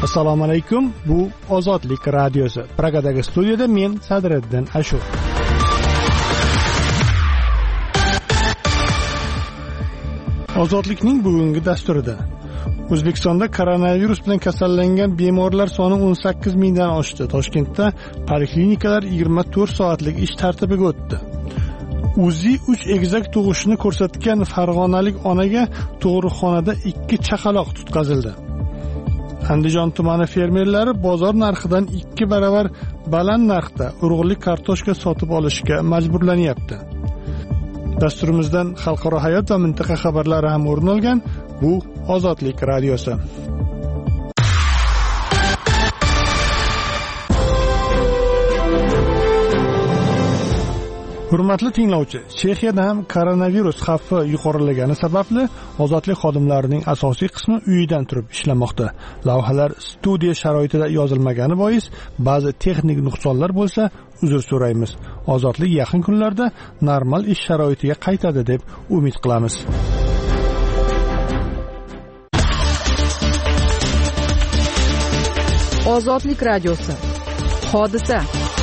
Assalomu alaykum. Bu Ozodlik radiosi. Pragadagi studiyada men Sadriddin Ashur. Ozodlikning bugungi dasturida O'zbekistonda koronavirus bilan kasallangan bemorlar soni 18 mingdan oshdi. Toshkentda poliklinikalar 24 soatlik ish tartibiga o'tdi. UZI 3 egizak tug'ishni ko'rsatgan farg'onalik onaga tug'ruqxonada 2 chaqaloq tutqazildi. Andijon tumani fermerlari bozor narxidan 2 baravar baland narxda urug'lik kartoshka sotib olishga majburlanyapti. Dasturimizdan xalqaro hayot va mintaqa xabarlari ham o'rin olgan. Bu Ozodlik radiosi. Hurmatli tinglovchi, Chexiyada ham koronavirus xavfi yuqorilagani sababli ozodlik xodimlarining asosiy qismi uyidan turib ishlamoqda. Lavhalar studiya sharoitida yozilmagani bois ba'zi texnik nuqsonlar bo'lsa, uzr so'raymiz. Ozodlik yaqin kunlarda normal ish sharoitiga qaytadi deb umid qilamiz. Ozodlik radiosi. Hodisa.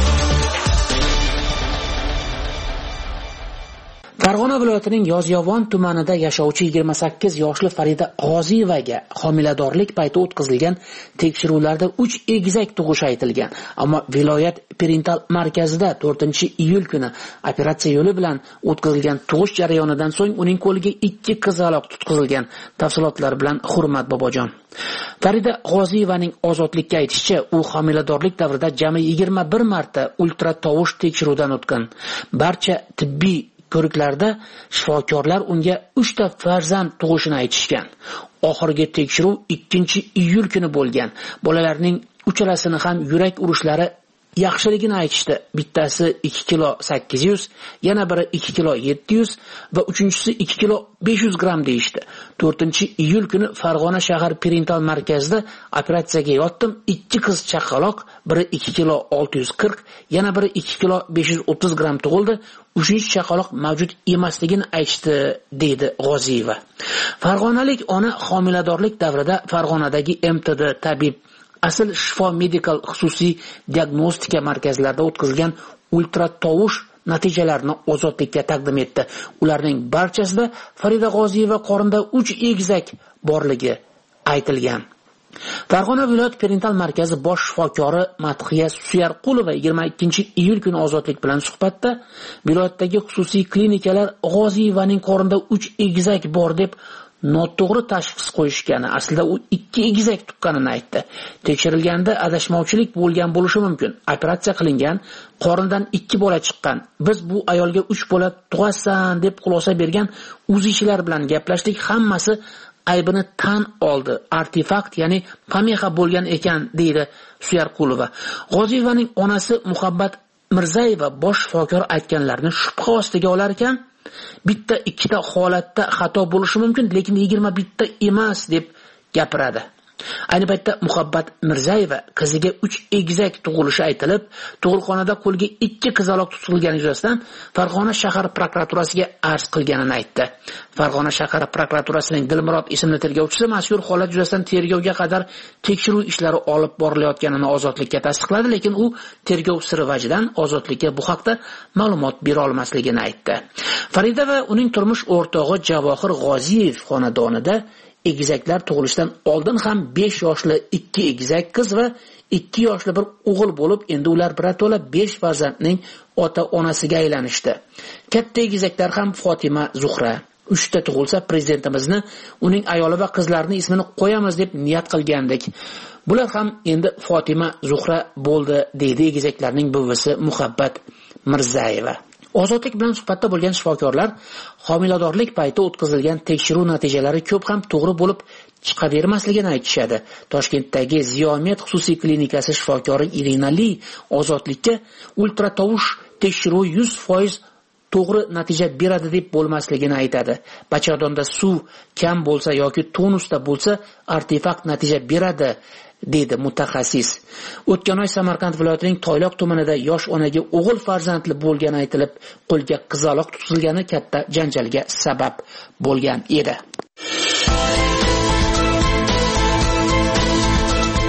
Farg'ona viloyatining Yozyovon tumanida yashovchi 28 yoshli Farida G'oziyevaga homiladorlik payti o'tkazilgan tekshiruvlarda 3 egizak tug'ish aytilgan. Ammo viloyat perintal markazida 4-iyul kuni operatsiya yo'li bilan o'tkazilgan tug'ish jarayonidan so'ng uning qo'liga 2 qizaloq tutqizilgan. Tafsilotlar bilan Hurmat Bobojon. Farida G'oziyevaning Ozodlikka aytishicha, u homiladorlik davrida jami 21 marta ultratovush tekshiruvdan o'tgan. Barcha tibbiy ko'riklarda shifokorlar unga 3 ta farzand tug'ishini aytishgan. Oxirgi tekshiruv 2-iyul kuni bo'lgan. Bolalarning uchalasini ham yurak urishlari yaxshiligini aytishdi. Bittasi 2 kilo 800, yana biri 2 kilo 700 va uchinchisi 2 kilo 500 gram deyishdi. 4-iyul kuni Farg'ona shahar perintal markazida operatsiyaga yotdim. 2 qiz chaqaloq, biri 2 kilo 640, yana biri 2 kilo 530 gram tug'ildi. 3-chi chaqaloq mavjud emasligini aytdi, deydi G'oziyeva. Farg'onalik ona homiladorlik davrida Farg'onadagi MTD tabib Asl shifo medikal xususiy diagnostika markazlarida o'tkazilgan ultratovush natijalarini Ozodlikka taqdim etdi. Ularning barchasida Farida G'oziyeva qorinda 3 egizak borligi aytilgan. Farg'ona viloyat perintal markazi bosh shifokori Madhiya Suyarqulova 22-iyul kuni Ozodlik bilan suhbatda viloyatdagi xususiy klinikalar G'oziyevaning qorinda 3 egizak bor deb noto'g'ri tashxis qo'yishgani, aslida u 2 egizak tuqqanini aytdi. Tekshirilganda adashmovchilik bo'lgan bo'lishi mumkin. Operatsiya qilingan, qorindan 2 bola chiqqan. Biz bu ayolga 3 bola tug'asan deb xulosa bergan uzichilar bilan gaplashdik, hammasi aybini tan oldi. Artefakt, ya'ni pamexa bo'lgan ekan, deydi Suyarqulova. G'oziyevaning onasi Muhabbat Mirzayeva bosh shifokor aytganlarni shubha ostiga olar ekan, bitta 2 ta holatda xato bo'lishi mumkin, lekin 21 ta emas deb gapiradi. Ayni paytda Muhabbat Mirzayeva qiziga 3 egizak tug'ilishi aytilib, tug'ruqxonada qo'lga 2 qizaloq tutilgani yuzasidan Farg'ona shahar prokuraturasiga arz qilganini aytdi. Farg'ona shahar prokuraturasining Dilmurod ismli tergovchisi mazkur holat yuzasidan tergovga qadar tekshiruv ishlari olib borilayotganini Ozodlikka tasdiqladi, lekin u tergov siri vajidan Ozodlikka bu haqda ma'lumot bera olmasligini aytdi. Farida va uning turmush o'rtog'i Javohir G'oziyev xonadonida egizaklar tug'ilishidan oldin ham 5 yoshli 2 egizak qiz va 2 yoshli bir o'g'il bo'lib, endi ular birato'la 5 farzandning ota-onasiga aylanishdi. Katta egizaklar ham Fatima Zuhra. 3 ta tug'ilsa prezidentimizni, uning ayoli va qizlarining ismini qo'yamiz deb niyat qilgandik. Bular ham endi Fatima Zuhra bo'ldi, deydi egizaklarning buvisi Muhabbat Mirzayeva. Ozodlik bilan suhbatda bo'lgan shifokorlar homiladorlik payti o'tkazilgan tekshiruv natijalari ko'p ham to'g'ri bo'lib chiqavermasligini aytishadi. Toshkentdagi Ziyomet xususiy klinikasi shifokori Irina Li Ozodlikka ultratovush tekshiruvi 100% to'g'ri natija beradi deb bo'lmasligini aytadi. Bachadonda suv kam bo'lsa yoki tonusda bo'lsa, artefakt natija beradi, deydi mutaxassis. O'tgan oy Samarqand viloyatining Toyloq tumanida yosh onaga o'g'il farzandli bo'lgani aytilib, qo'lga qizaloq tutilgani katta janjalga sabab bo'lgan edi.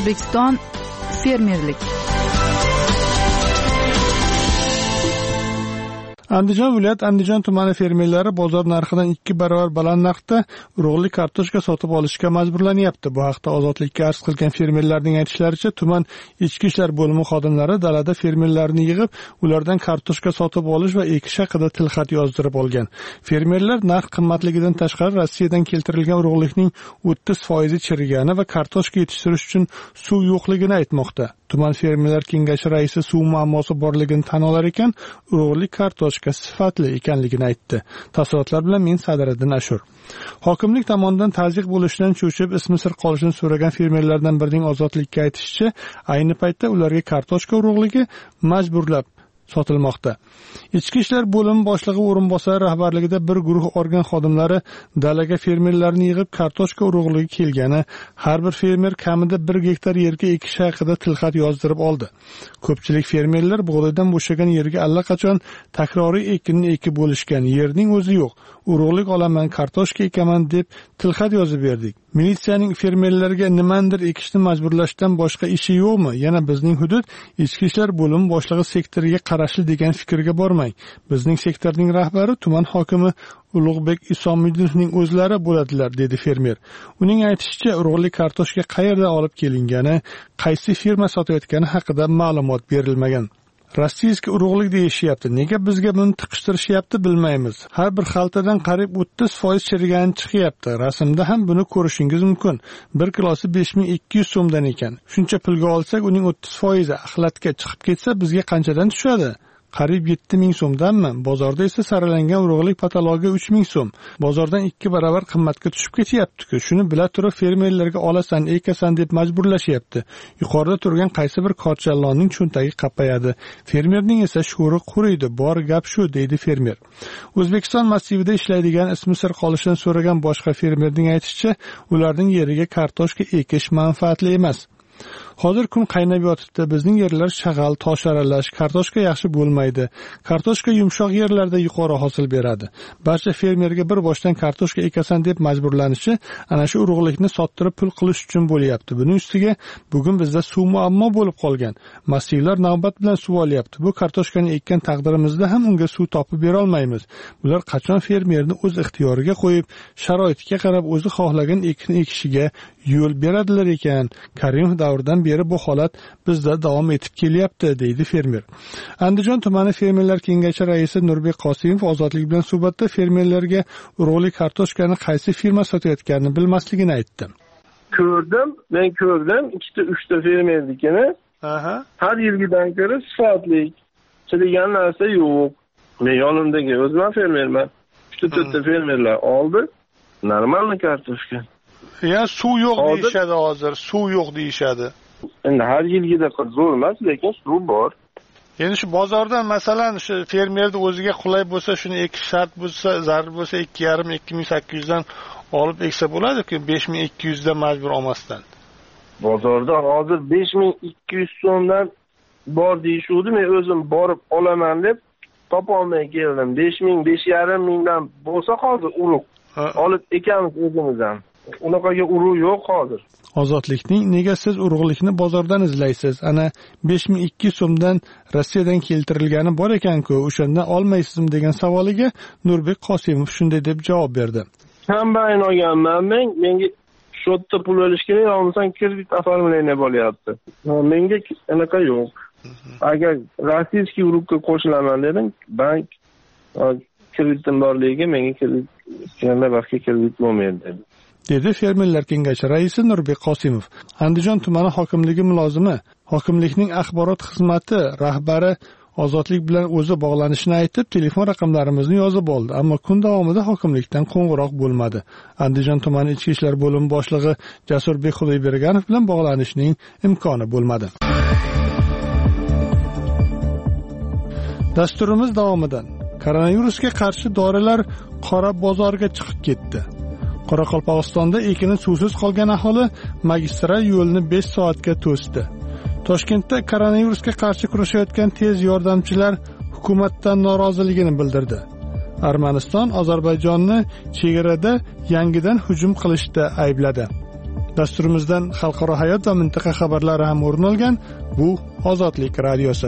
O'zbekiston fermerlik. Andijon viloyat Andijon tumani fermerlari bozor narxidan 2 barobar baland narxda urug'lik kartoshka sotib olishga majburlanyapti. Bu haqda Ozodlikka arz qilgan fermerlarning aytishlaricha, tuman ichki ishlar bo'limi xodimlari dalada fermerlarni yig'ib, ulardan kartoshka sotib olish va ekish haqida tilxat yozdirib olgan. Fermerlar narx qimmatligidan tashqari Rossiyadan keltirilgan urug'likning 30% chirigani va kartoshka yetishtirish uchun suv yo'qligini aytmoqda. Tuman fermerlar kengashi raisi suv muammosi borligini tan olar ekan, urug'lik kartoshka sifatli ekanligini aytdi. Tafsilotlar bilan men Sadiriddin Ashur. Hokimlik tomonidan tazyiq bo'lishidan cho'chib, ismi sir qolishini so'ragan fermerlardan birining Ozodlikka aytishicha, ayni paytda ularga kartoshka urug'ligi majburlab sotilmoqda. Ichki ishlar bo'limi boshlig'i o'rinbosari rahbarligida bir guruh organ xodimlari dalaga fermerlarni yig'ib kartoshka urug'ligi kelgani, har bir fermer kamida 1 gektar yerga ekish haqida tilxat yozdirib oldi. Ko'pchilik fermerlar bug'doydan bo'shagan yerga allaqachon takroriy ekinni ekib bo'lishgan, yerning o'zi yo'q. Urug'lik olaman, kartoshka ekaman deb tilxat yozib berdik. Militsiyaning fermerlarga nimandir ekishni majburlashdan boshqa ishi yo'qmi? Yana bizning hudud ichki ishlar bo'limi boshlig'i sektoriga qarashli degan fikrga bormang. Bizning sektorning rahbari tuman hokimi Ulug'bek Isomidinovning o'zlari bo'ladilar, dedi fermer. Uning aytishicha, urug'lik kartoshka qayerdan olib kelingani, qaysi firma sotayotgani haqida ma'lumot berilmagan. Rossiyskiy urug'lik deyishyapti. Nega bizga buni tiqishtirishyapti bilmaymiz. Har bir xaltadan qariyb 30% chirigani chiqyapti. Rasmda ham buni ko'rishingiz mumkin. 1 kilosi 5200 so'mdan ekan. Shuncha pulga olsak, uning 30% axlatga chiqib ketsa, bizga qanchadan tushadi? Qariyb 7000 so'mdanmi? Bozorda esa saralangan urug'lik patalogi 3000 so'm. Bozordan 2 barobar qimmatga tushib ketyapti-ku. Shuni bila turib fermerlarga olasan, ekasan deb majburlashyapti. Yuqorida turgan qaysi bir korchalonning cho'ntagi qappayadi. Fermerning esa sho'ri quriydi. Bor gap shu, deydi fermer. O'zbekiston massivida ishlaydigan ismi sir qolishini so'ragan boshqa fermerning aytishicha, ularning yeriga kartoshka ekish manfaatli emas. Hozir kun qaynab yotibdi. Bizning yerlar shag'al, tosh aralash, kartoshka yaxshi bo'lmaydi. Kartoshka yumshoq yerlarda yuqori hosil beradi. Barcha fermerga bir boshdan kartoshka ekasan deb majburlanishi ana shu urug'likni sottirib pul qilish uchun bo'lyapti. Buning ustiga bugun bizda suv muammo bo'lib qolgan. Massivlar navbat bilan suv olyapti. Bu kartoshkani ekkan taqdirimizda ham unga suv topib bera olmaymiz. Bular qachon fermerni o'z ixtiyoriga qo'yib, sharoitiga qarab o'zi xohlagan ekin ekishiga yo'l beradilar ekan. Karimov davridan beri bu holat bizda davom etib kelyapti, deydi fermer. Andijon tumani fermerlar kengashi raisi Nurbek Qosimov Ozodlik bilan suhbatda fermerlarga urug'lik kartoshkani qaysi firma sotayotganini bilmasligini aytdi. Men ko'rdim, 2-3 fermerlikini. Har yilgidan ko'ra sifatli chirigan narsa yo'q. Men yonimdagi o'zim fermerman. 3-4 fermerlar oldi. Normalniy kartoshka. Ya suv yo'q deyishadi hozir, suv yo'q deyishadi. Endi har yilgidek zo'r emas, lekin suv bor. Endi shu bozordan masalan shu fermerning o'ziga qulay bo'lsa, shuni ekish shart bo'lsa, zarur bo'lsa 2,5-2800 dan olib eksa bo'ladi-ku, 5200 dan majbur olmasdan. Bozorda hozir 5200 so'mdan bor deyishuvdi. Men o'zim borib olaman deb topa olmay keldim. 5000, 5500 dan bo'lsa hozir urug' olib ekamiz o'zimizdan. Unaqaga urug' yo'q hozir. Ozodlikning nega siz urug'likni bozordan izlaysiz? Ana 5200 so'mdan Rossiyadan keltirilgani bor ekan-ku, o'shandan olmaysizmi degan savoliga Nurbek Qosimov shunday deb javob berdi. Hambayn olganman men. Menga shotda pul olish kerak, olmasam kredit оформление bo'lyapti. Menga anaqa yo'q. Agar rossiyskiy urug'ga qo'shilaman dedim, bank kreditim borligiga menga kredit vaqtga kredit bo'lmaydi dedi fermerlar kengashi raisi Nurbek Qosimov. Andijon tumani hokimligi mulozimi, hokimlikning axborot xizmati rahbari Ozodlik bilan o'zi bog'lanishini aytib, telefon raqamlarimizni yozib oldi, ammo kun davomida hokimlikdan qo'ng'iroq bo'lmadi. Andijon tumani ichki ishlar bo'limi boshlig'i Jasurbek Xudoyberganov bilan bog'lanishning imkoni bo'lmadi. Dasturimiz davomidan koronavirusga qarshi dorilar qora bozorga chiqib ketdi. Qoraqalpog'istonda ekini suvsiz qolgan aholi magistral yo'lni 5 soatga to'sdi. Toshkentda koronavirusga qarshi kurashayotgan tez yordamchilar hukumatdan noroziligini bildirdi. Armaniston Ozarbayjonni chegarada yangidan hujum qilishda aybladi. Dasturimizdan xalqaro hayot va mintaqa xabarlari ham o'rin olgan. Bu Ozodlik radiosi.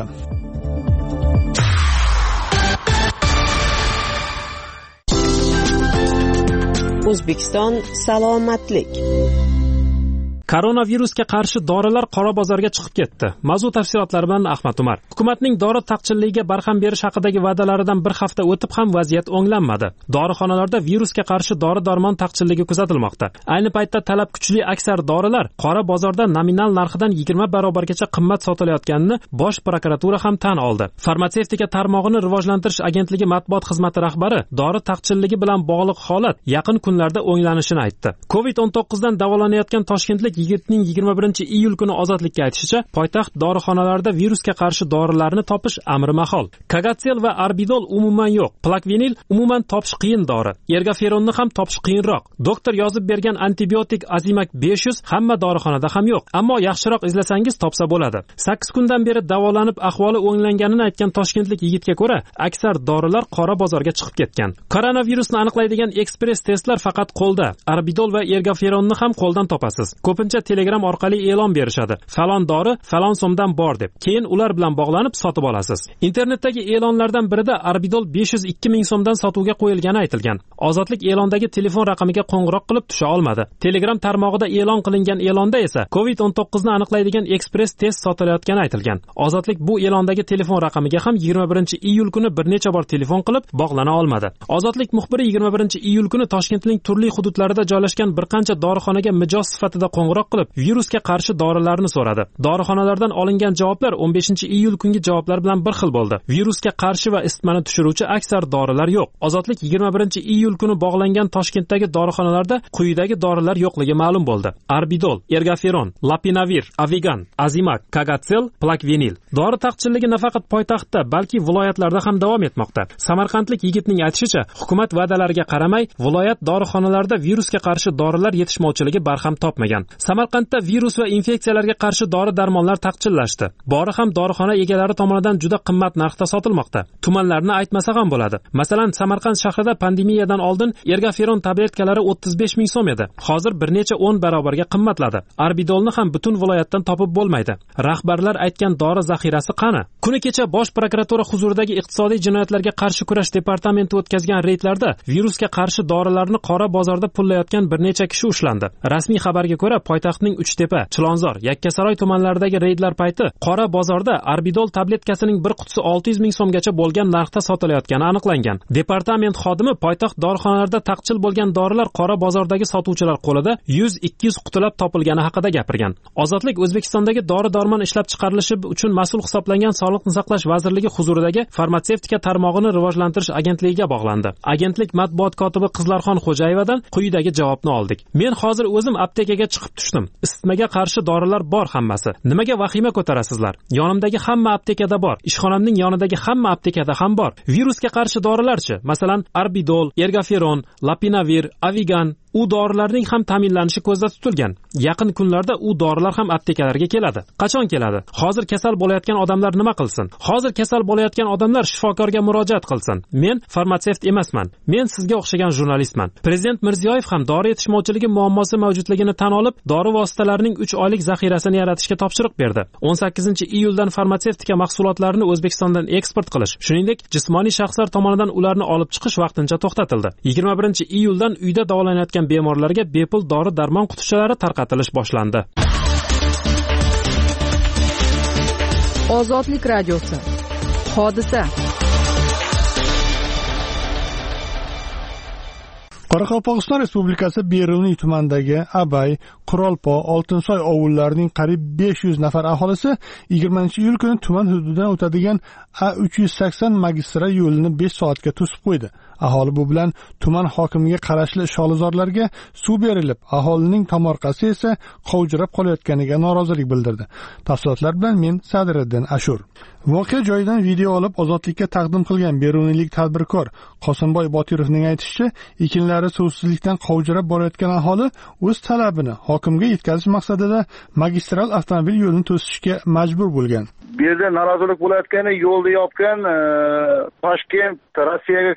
O'zbekiston salomatlik. Koronavirusga qarshi dorilar qora bozorga chiqib ketdi. Mavzu tafsilotlari bilan Ahmad Umar. Hukumatning dori taqchilligiga barham berish haqidagi va'dalaridan bir hafta o'tib ham vaziyat o'nglanmadi. Dorixonalarda virusga qarshi dori-darmon taqchilligi kuzatilmoqda. Ayni paytda talab kuchli aksar dorilar qora bozorda nominal narxidan 20 barobargacha qimmat sotilayotganini Bosh prokuratura ham tan oldi. Farmatsevtika tarmog'ini rivojlantirish agentligi matbuot xizmati rahbari dori taqchilligi bilan bog'liq holat yaqin kunlarda o'nglanishini aytdi. COVID-19 dan davolanayotgan toshkentlik yigitning 21-iyul kuni Ozodlikka aytishicha, poytaxt dorixonalarida virusga qarshi dorilarni topish amri mahol. Kagatsel va Arbidol umuman yo'q. Plakvenil umuman topish qiyin dori. Ergaferonni ham topish qiyinroq. Doktor yozib bergan antibiotik Azimak 500 hamma dorixonada ham yo'q. Ammo yaxshiroq izlasangiz topsa bo'ladi. 8 kundan beri davolanib ahvoli o'nglanganini aytgan toshkentlik yigitga ko'ra, aksar dorilar qora bozorga chiqib ketgan. Koronavirusni aniqlaydigan ekspress testlar faqat qo'lda. Arbidol va ergaferonni ham qo'ldan topasiz. Ko'pincha Telegram orqali e'lon berishadi. Falon dori falon so'mdan bor deb. Keyin ular bilan bog'lanib sotib olasiz. Internetdagi e'lonlardan birida Arbidol 502 ming so'mdan sotuvga qo'yilgani aytilgan. Ozodlik e'londagi telefon raqamiga qo'ng'iroq qilib tusha olmadi. Telegram tarmog'ida e'lon qilingan e'londa esa COVID-19 ni aniqlaydigan ekspress test sotilayotgani aytilgan. Ozodlik bu e'londagi telefon raqamiga ham 21-iyul kuni bir necha bor telefon qilib bog'lana olmadi. Ozodlik muxbiri 21-iyul kuni Toshkentning turli hududlarida joylashgan bir qancha dorixonaga mijoz sifatida qo'ng'iroq qilib virusga qarshi dorilarni so'radi. Dorixonalardan olingan javoblar 15-iyul kungi javoblar bilan bir xil bo'ldi. Virusga qarshi va isitmani tushiruvchi aksar dorilar yo'q. Ozodlik 21-iyul kuni bog'langan Toshkentdagi dorixonalarda quyidagi dorilar yo'qligi ma'lum bo'ldi. Arbidol, ergaferon, lapinavir, avigan, azimak, kagatsel, plakvenil. Dori taqchilligi nafaqat poytaxtda, balki viloyatlarda ham davom etmoqda. Samarqandlik yigitning aytishicha, hukumat va'dalariga qaramay, viloyat dorixonalarida virusga qarshi dorilar yetishmovchiligi barham topmagan. Samarqandda virus va infeksiyalarga qarshi dori-darmonlar taqchillashdi. Bori ham dorixona egalari tomonidan juda qimmat narxda sotilmoqda. Tumanlarni aytmasa ham bo'ladi. Masalan, Samarqand shahrida pandemiyadan oldin ergaferon tabletkalari 35 ming so'm edi. Hozir bir necha 10 barobarga qimmatladi. Arbidolni ham butun viloyatdan topib bo'lmaydi. Rahbarlar aytgan dori zaxirasi qani? Kuni kecha Bosh prokuratura huzuridagi iqtisodiy jinoyatlarga qarshi kurash departamenti o'tkazgan reydlarda virusga qarshi dorilarni qora bozorda pullayotgan bir necha kishi ushlandi. Rasmiy xabarga ko'ra, poytaxtning Uchtepa, Chilonzor, Yakkasaroy tumanlaridagi reydlar payti qora bozorda Arbidol tabletkasining bir qutisi 600 ming so'mgacha bo'lgan narxda sotilayotgani aniqlangan. Departament xodimi poytaxt dorixonalarida taqchil bo'lgan dorilar qora bozordagi sotuvchilar qo'lida 100-200 qutilab topilgani haqida gapirgan. Ozodlik O'zbekistondagi dori-darmon ishlab chiqarilishi uchun mas'ul hisoblangan Sog'liqni saqlash vazirligi huzuridagi farmatsevtika tarmog'ini rivojlantirish agentligiga bog'landi. Agentlik matbuot kotibi Qizlarxon Xo'jayevadan quyidagi javobni oldik. Men hozir o'zim aptekaga chiqib tushdim. Isitmaga qarshi dorilar bor hammasi. Nimaga vahima ko'tarasizlar? Yonimdagi hamma aptekada bor. Ishxonamning yonidagi hamma aptekada ham bor. Virusga qarshi dorilarchi? Masalan, Arbidol, ergaferon, lapinavir, avigan, u dorilarning ham ta'minlanishi ko'zda tutilgan. Yaqin kunlarda u dorilar ham aptekalarga keladi. Qachon keladi? Hozir kasal bo'layotgan odamlar nima qilsin? Hozir kasal bo'layotgan odamlar shifokorga murojaat qilsin. Men farmatsevt emasman. Men sizga o'xshagan jurnalistman. Prezident Mirziyoyev ham dori yetishmovchiligi muammosi mavjudligini tan olib, dori vositalarining 3 oylik zaxirasini yaratishga topshiriq berdi. 18-iyuldan farmatsevtika mahsulotlarini O'zbekistondan eksport qilish, shuningdek, jismoniy shaxslar tomonidan ularni olib chiqish vaqtincha to'xtatildi. 21-iyuldan uyda davolanayotgan bemorlarga bepul dori-darmon qutichalari tarqatilish boshlandi. Ozodlik radiosi. Hodisa. Qoraqalpog'iston Respublikasi Beruniy tumanidagi Abay, Qurolpo, Oltinsoy ovullarining qariyb 500 nafar aholisi 20-iyul kuni tuman hududidan o'tadigan A380 magistral yo'lini 5 soatga to'sib qo'ydi. Aholi bu bilan tuman hokimiga qarashli sholizorlarga suv berilib, aholining tomorqasi esa qovjirab qolayotganiga norozilik bildirdi. Tafsilotlar bilan men Sadiriddin Ashur. Voqea joyidan video olib Ozodlikka taqdim qilgan beruniylik tadbirkor Qosimboy Botirovning aytishicha, ekinlari suvsizlikdan qovjirab borayotgan aholi o'z talabini hokimga yetkazish maqsadida magistral avtomobil yo'lini to'sishga majbur bo'lgan. Bu yerda norozilik bo'layotgani yo'lni yopgan Toshkent Rossiyaga ketadigan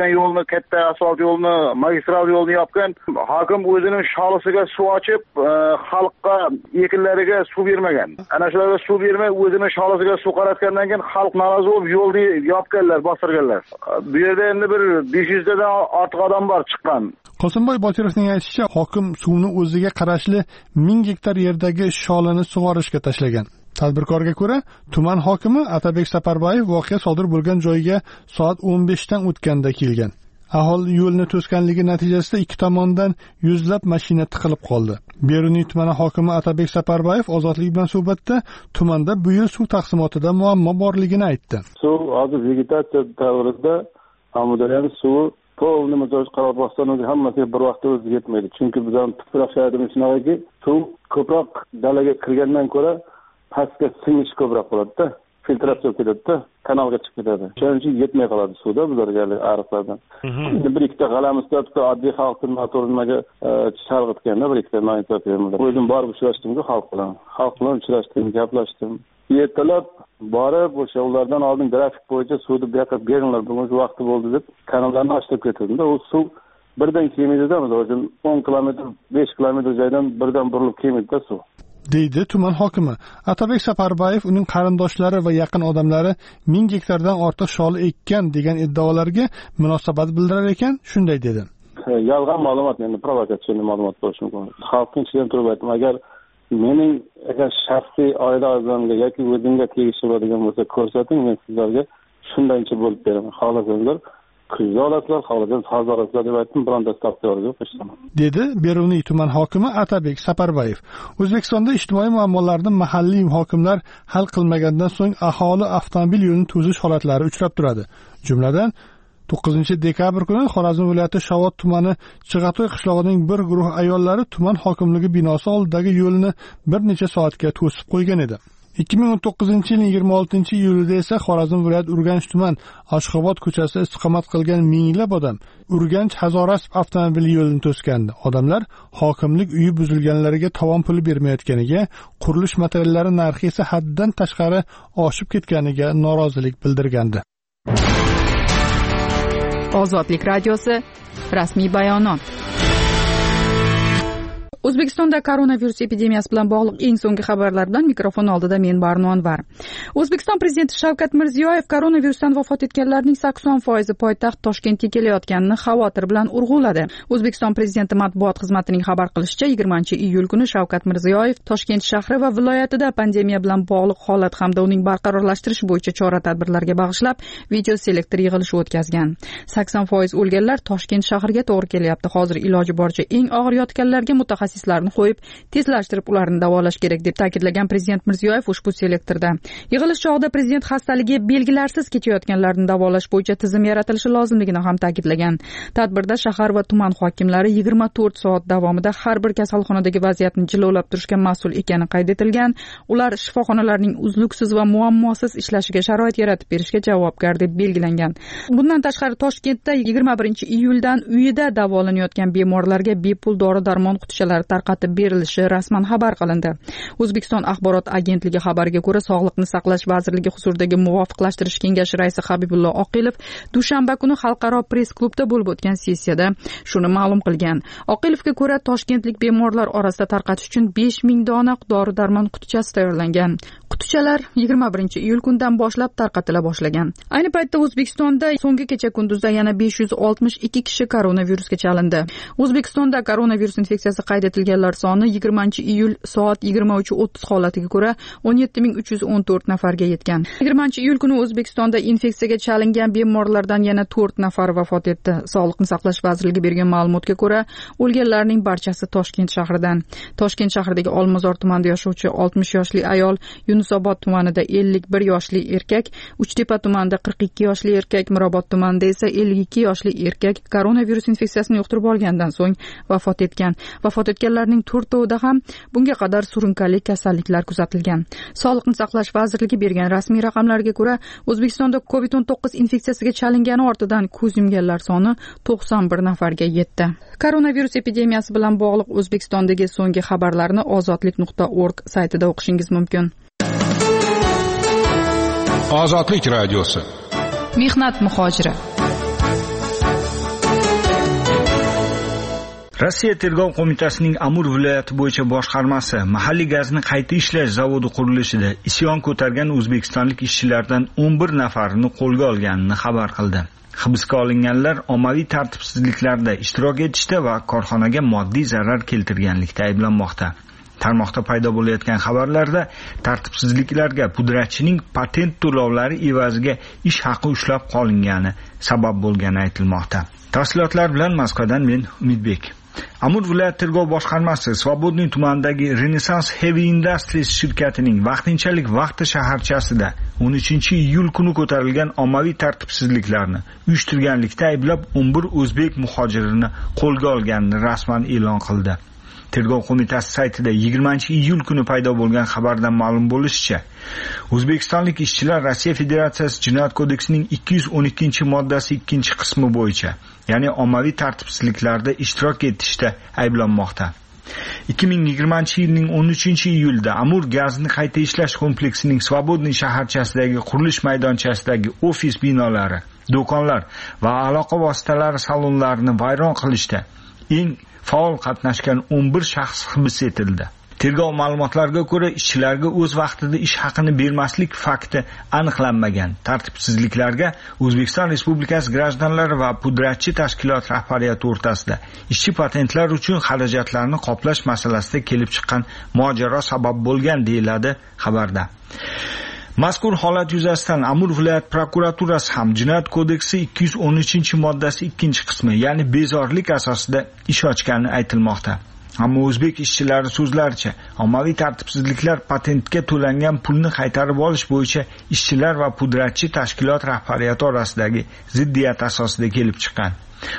yo'lni, katta asfalt yo'lni, magistral yo'lni yopgan. Hokim o'zining sholisiga suv ochib, xalqqa ekinlariga suv bermagan. Ana shularga suv bermay, o'zining sholisiga suv qaratgandan keyin xalq norozi bo'lib yo'lni yopganlar, bostirganlar. Bu yerda endi bir 500 dan ortiq odam bor chiqqan. Qosimboy Botirovning aytishicha, hokim suvni o'ziga qarashli 1000 gektar yerdagi sholini sug'orishga tashlagan. Tadbirkorga ko'ra, tuman hokimi Atabek Saparbayev voqea sodir bo'lgan joyga soat 15 dan o'tganda kelgan. Aholi yo'lni to'sganligi natijasida ikki tomondan yuzlab mashina tiqilib qoldi. Beruniy tumani hokimi Atabek Saparbayev Ozodlik bilan suhbatda tumanda bu yil suv taqsimotida muammo borligini aytdi. Suv hozir vegetatsiya davrida Amudaryoning suvi polni mijoj qaror bosgan hammasiga bir vaqtda o'zi yetmaydi. Chunki bizning tuproq sharoitimiz shunaqaki, suv ko'proq dalaga kirgandan ko'ra pastga singish ko'proq bo'ladi-da, filtratsiya ketadi-da, kanalga chiqib ketadi. Shuning uchun yetmay qoladi suvda bizlarga ariqlardan. Endi bir ikkita g'alamizda oddiy xalqning noto'g'rimaga chalg'itganda bir ikkita noinsofiyalar. O'zim borib uchrashdim-ku xalq bilan uchrashdim, gaplashdim. Ertalab borib o'sha ulardan oldin grafik bo'yicha suvni bu yoqqa beringlar, bugun vaqti bo'ldi deb kanallarni ochib ketdim-da. U suv birdan kelmaydi-da, o'zim 10 kilometr, 5 kilometr joydan birdan burilib kelmaydi-da suv. deydi tuman hokimi. Atabek Saparbayev uning qarindoshlari va yaqin odamlari 1000 gektardan ortiq shol ekkan degan iddaolarga munosabat bildirar ekan, shunday dedi. Yolg'on ma'lumot, endi provokatsion ma'lumot bo'lishi mumkin. Xalqning ichidan turib aytdim, agar shaxsiy oila a'zolarimga yoki o'zimga tegishli bo'ladigan bo'lsa ko'rsating, men sizlarga shundancha bo'lib beraman. Xohlasanglar kuzda olasizlar, xohlasangiz hozir olasizlar deb aytdim, bironta stavkalar yo'q ishlaman. Dedi Beruniy tuman hokimi Atabek Saparbayev. O'zbekistonda ijtimoiy muammolarni mahalliy hokimlar hal qilmagandan so'ng aholi avtomobil yo'lini to'sish holatlari uchrab turadi. Jumladan 9-dekabr kuni Xorazm viloyati Shovot tumani Chig'atoy qishlog'ining bir guruh ayollari tuman hokimligi binosi oldidagi yo'lni bir necha soatga to'sib qo'ygan edi. 2019-yilning 26-iyulida esa Xorazm viloyat Urganch tuman Ashxobod ko'chasida istiqomat qilgan minglab odam Urganch Hazorasp avtomobil yo'lini to'sgandi. Odamlar hokimlik uyi buzilganlariga tovon puli bermayotganiga, qurilish materiallari narxi esa haddan tashqari oshib ketganiga norozilik bildirgandi. Ozodlik radiosi rasmiy bayonot. O'zbekistonda koronavirus epidemiyasi bilan bog'liq eng so'nggi xabarlar bilan mikrofon oldida men Barno Anvar. O'zbekiston prezidenti Shavkat Mirziyoyev koronavirusdan vafot etganlarning 80% poytaxt Toshkentga kelayotganini xavotir bilan urg'uladi. O'zbekiston prezidenti matbuot xizmatining xabar qilishicha, 20-iyul kuni Shavkat Mirziyoyev Toshkent shahri va viloyatida pandemiya bilan bog'liq holat hamda uning barqarorlashtirish bo'yicha chora-tadbirlarga bag'ishlab video selektor yig'ilishi o'tkazgan. 80% o'lganlar Toshkent shahriga to'g'ri kelyapti. Hozir iloji boricha eng og'ir yotganlarga mutaxassislarni qo'yib, tezlashtirib ularni davolash kerak deb ta'kidlagan prezident Mirziyoyev ushbu selektorda. Yig'ilish chog'ida prezident xastaligi belgilarsiz kechayotganlarni davolash bo'yicha tizim yaratilishi lozimligini ham ta'kidlagan. Tadbirda shahar va tuman hokimlari 24 soat davomida har bir kasalxonadagi vaziyatni jilovlab turishga mas'ul ekani qayd etilgan. Ular shifoxonalarning uzluksiz va muammosiz ishlashiga sharoit yaratib berishga javobgar deb belgilangan. Bundan tashqari Toshkentda 21-iyuldan uyida davolanayotgan bemorlarga bepul dori-darmon qutichalari tarqatib berilishi rasman xabar qilindi. O'zbekiston axborot agentligi xabariga ko'ra, Sog'liqni saqlash vazirligi huzuridagi muvofiqlashtirish kengashi raisi Habibullo Oqilov dushanba kuni xalqaro press klubda bo'lib o'tgan sessiyada shuni ma'lum qilgan. Oqilovga ko'ra, toshkentlik bemorlar orasida tarqatish uchun 5000 dona dori-darmon qutichasi tayyorlangan. Qutichalar 21-iyul kundan boshlab tarqatila boshlagan. Ayni paytda O'zbekistonda so'nggi kecha kunduzda yana 562 kishi koronavirusga chalindi. O'zbekistonda koronavirus infeksiyasi qayd etilganlar soni 20-iyul soat 23:30 holatiga ko'ra 17314 nafarga yetgan. 20-iyul kuni O'zbekistonda infeksiyaga chalingan bemorlardan yana 4 nafar vafot etdi. Sog'liqni saqlash vazirligi bergan ma'lumotga ko'ra, o'lganlarning barchasi Toshkent shahridan. Toshkent shahridagi Olmazor tumanida yashovchi 60 yoshli ayol, Yunusobod tumanida 51 yoshli erkak, Uchtepa tumanida 42 yoshli erkak, Mirobod tumanida esa 52 yoshli erkak koronavirus infeksiyasini yuqtirib olgandan so'ng vafot etgan. Vafot etganlarning 4tovida ham bunga qadar surunkali kasalliklar kuzatilgan. Sog'liqni saqlash vazirligi bergan rasmiy raqamlarga ko'ra, O'zbekistonda COVID-19 infeksiyasiga chalingani ortidan ko'z yumganlar soni 91 nafarga yetdi. Koronavirus epidemiyasi bilan bog'liq O'zbekistondagi so'nggi xabarlarni ozodlik.org saytida o'qishingiz mumkin. Ozodlik radiosi. Mehnat muhojiri. Rossiya tergov qo'mitasining Amur viloyati bo'yicha boshqarmasi mahalliy gazni qayta ishlash zavodi qurilishida isyon ko'targan o'zbekistonlik ishchilardan 11 nafarini qo'lga olganini xabar qildi. Hibsga olinganlar ommaviy tartibsizliklarda ishtirok etishda va korxonaga moddiy zarar keltirganlikda ayblanmoqda. Tarmoqda paydo bo'layotgan xabarlarda tartibsizliklarga pudratchining patent to'lovlari evaziga ish haqi ushlab qolingani sabab bo'lgani aytilmoqda. Tafsilotlar bilan Moskvadan men Umidbek. Amur viloyat tergov boshqarmasi Svobodniy tumanidagi Renaissance Heavy Industries shirkatining vaqtinchalik vaqti shaharchasida 13-iyul kuni ko'tarilgan ommaviy tartibsizliklarni uyushtirganlikda ayblab 11 o'zbek muhojirini qo'lga olganini rasman e'lon qildi. Tergov qo'mitasi saytida 20-iyul kuni paydo bo'lgan xabardan ma'lum bo'lishicha, o'zbekistonlik ishchilar Rossiya Federatsiyasi Jinoyat kodeksining 212-moddasi 2-qismi bo'yicha, ya'ni ommaviy tartibsizliklarda ishtirok etishda ayblanmoqda. 2020-yilning 13-iyulda Amur gazni qayta ishlash kompleksining Svobodniy shaharchasidagi qurilish maydonchasidagi ofis binolari, do'konlar va aloqa vositalari salonlarini vayron qilishda eng faol qatnashgan 11 shaxs hibs etildi. Tergov ma'lumotlariga ko'ra, ishchilarga o'z vaqtida ish haqini bermaslik fakti aniqlanmagan. Tartibsizliklarga O'zbekiston Respublikasi grajdanlari va pudratchi tashkilot rahbariyati o'rtasida ishchi patentlar uchun xarajatlarni qoplash masalasida kelib chiqqan mojaro sabab bo'lgan deyiladi xabarda. Mazkur holat yuzasidan Amur viloyat prokuraturasi ham Jinoyat kodeksi 213-moddasi 2-qismi, ya'ni bezorlik asosida ish ochgani aytilmoqda. Ammo o'zbek ishchilari so'zlaricha, ommaviy tartibsizliklar patentga to'langan pulni qaytarib olish bo'yicha ishchilar va pudratchi tashkilot rahbariyati orasidagi ziddiyat asosida kelib chiqqan.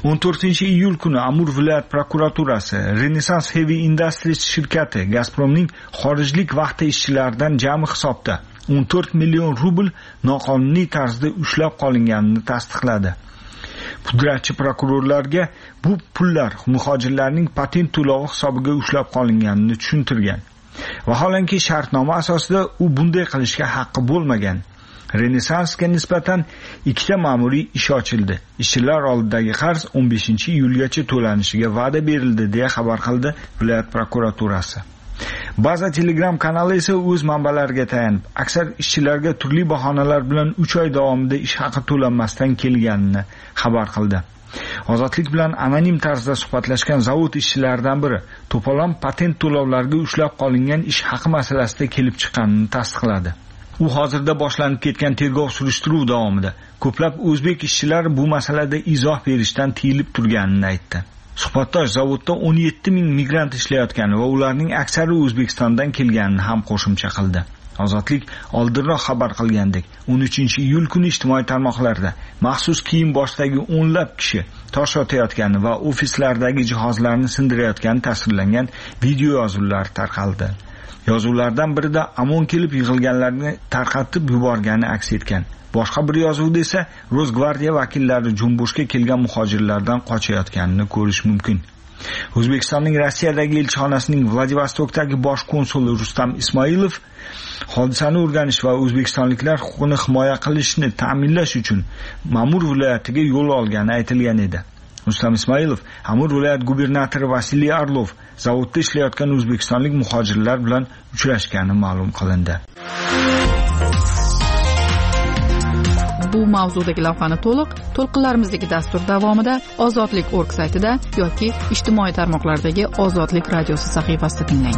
14-iyul kuni Amur viloyat prokuraturasi Renaissance Heavy Industries shirkati Gazpromning xorijlik vaqti ishchilaridan jami hisobda 14 million rubl noqonuniy tarzda ushlab qolinganini tasdiqladi. Pudratchi prokurorlarga bu pullar muhojirlarning patent to'lovi hisobiga ushlab qolinganini tushuntirgan. Vaholanki shartnoma asosida u bunday qilishga haqqi bo'lmagan. Renessansga nisbatan 2 ma'muriy ish ochildi. Ishchilar oldidagi qarz 15-iyulgacha to'lanishiga va'da berildi deya xabar qildi viloyat prokuraturasi. Ba'zi Telegram kanali esa o'z manbalariga tayanib, aksar ishchilarga turli bahonalar bilan 3 oy davomida ish haqi to'lanmasdan kelganini xabar qildi. Ozodlik bilan anonim tarzda suhbatlashgan zavod ishchilaridan biri to'polon patent to'lovlariga ushlab qolingan ish haqi masalasida kelib chiqqanini tasdiqladi. U hozirda boshlanib ketgan tergov surishtiruv davomida ko'plab o'zbek ishchilari bu masalada izoh berishdan tiyilib turganini aytdi. Suhbatdosh zavodda 17 ming migrant ishlayotgani va ularning aksari O'zbekistondan kelganini ham qo'shimcha qildi. Ozodlik oldinroq xabar qilgandek, 13-iyul kuni ijtimoiy tarmoqlarda maxsus kiyim boshidagi o'nlab kishi tosh otayotgani va ofislardagi jihozlarni sindirayotgani tasvirlangan video yozuvlar tarqaldi. Yozuvlardan birida Amon kelib yig'ilganlarni tarqatib yuborgani aks etgan. Boshqa bir yozuvda esa Rosgvardiya vakillari Jumboshga kelgan muhojirlardan qochayotganini ko'rish mumkin. O'zbekistonning Rossiyadagi elchixonasining Vladivostokdagi bosh konsuli Rustam Ismoilov hodisani o'rganish va o'zbekistonliklar huquqini himoya qilishni ta'minlash uchun Amur viloyatiga yo'l olgani aytilgan edi. Rustam Ismoilov Amur viloyat gubernatori Vasiliy Arlov zavodda ishlayotgan o'zbekistonlik muhojirlar bilan uchrashgani ma'lum qilindi. Bu mavzudagi lavhani to'lqinlarimizdagi dastur davomida Ozodlik.org saytida yoki ijtimoiy tarmoqlardagi Ozodlik radiosi sahifasida tinglang.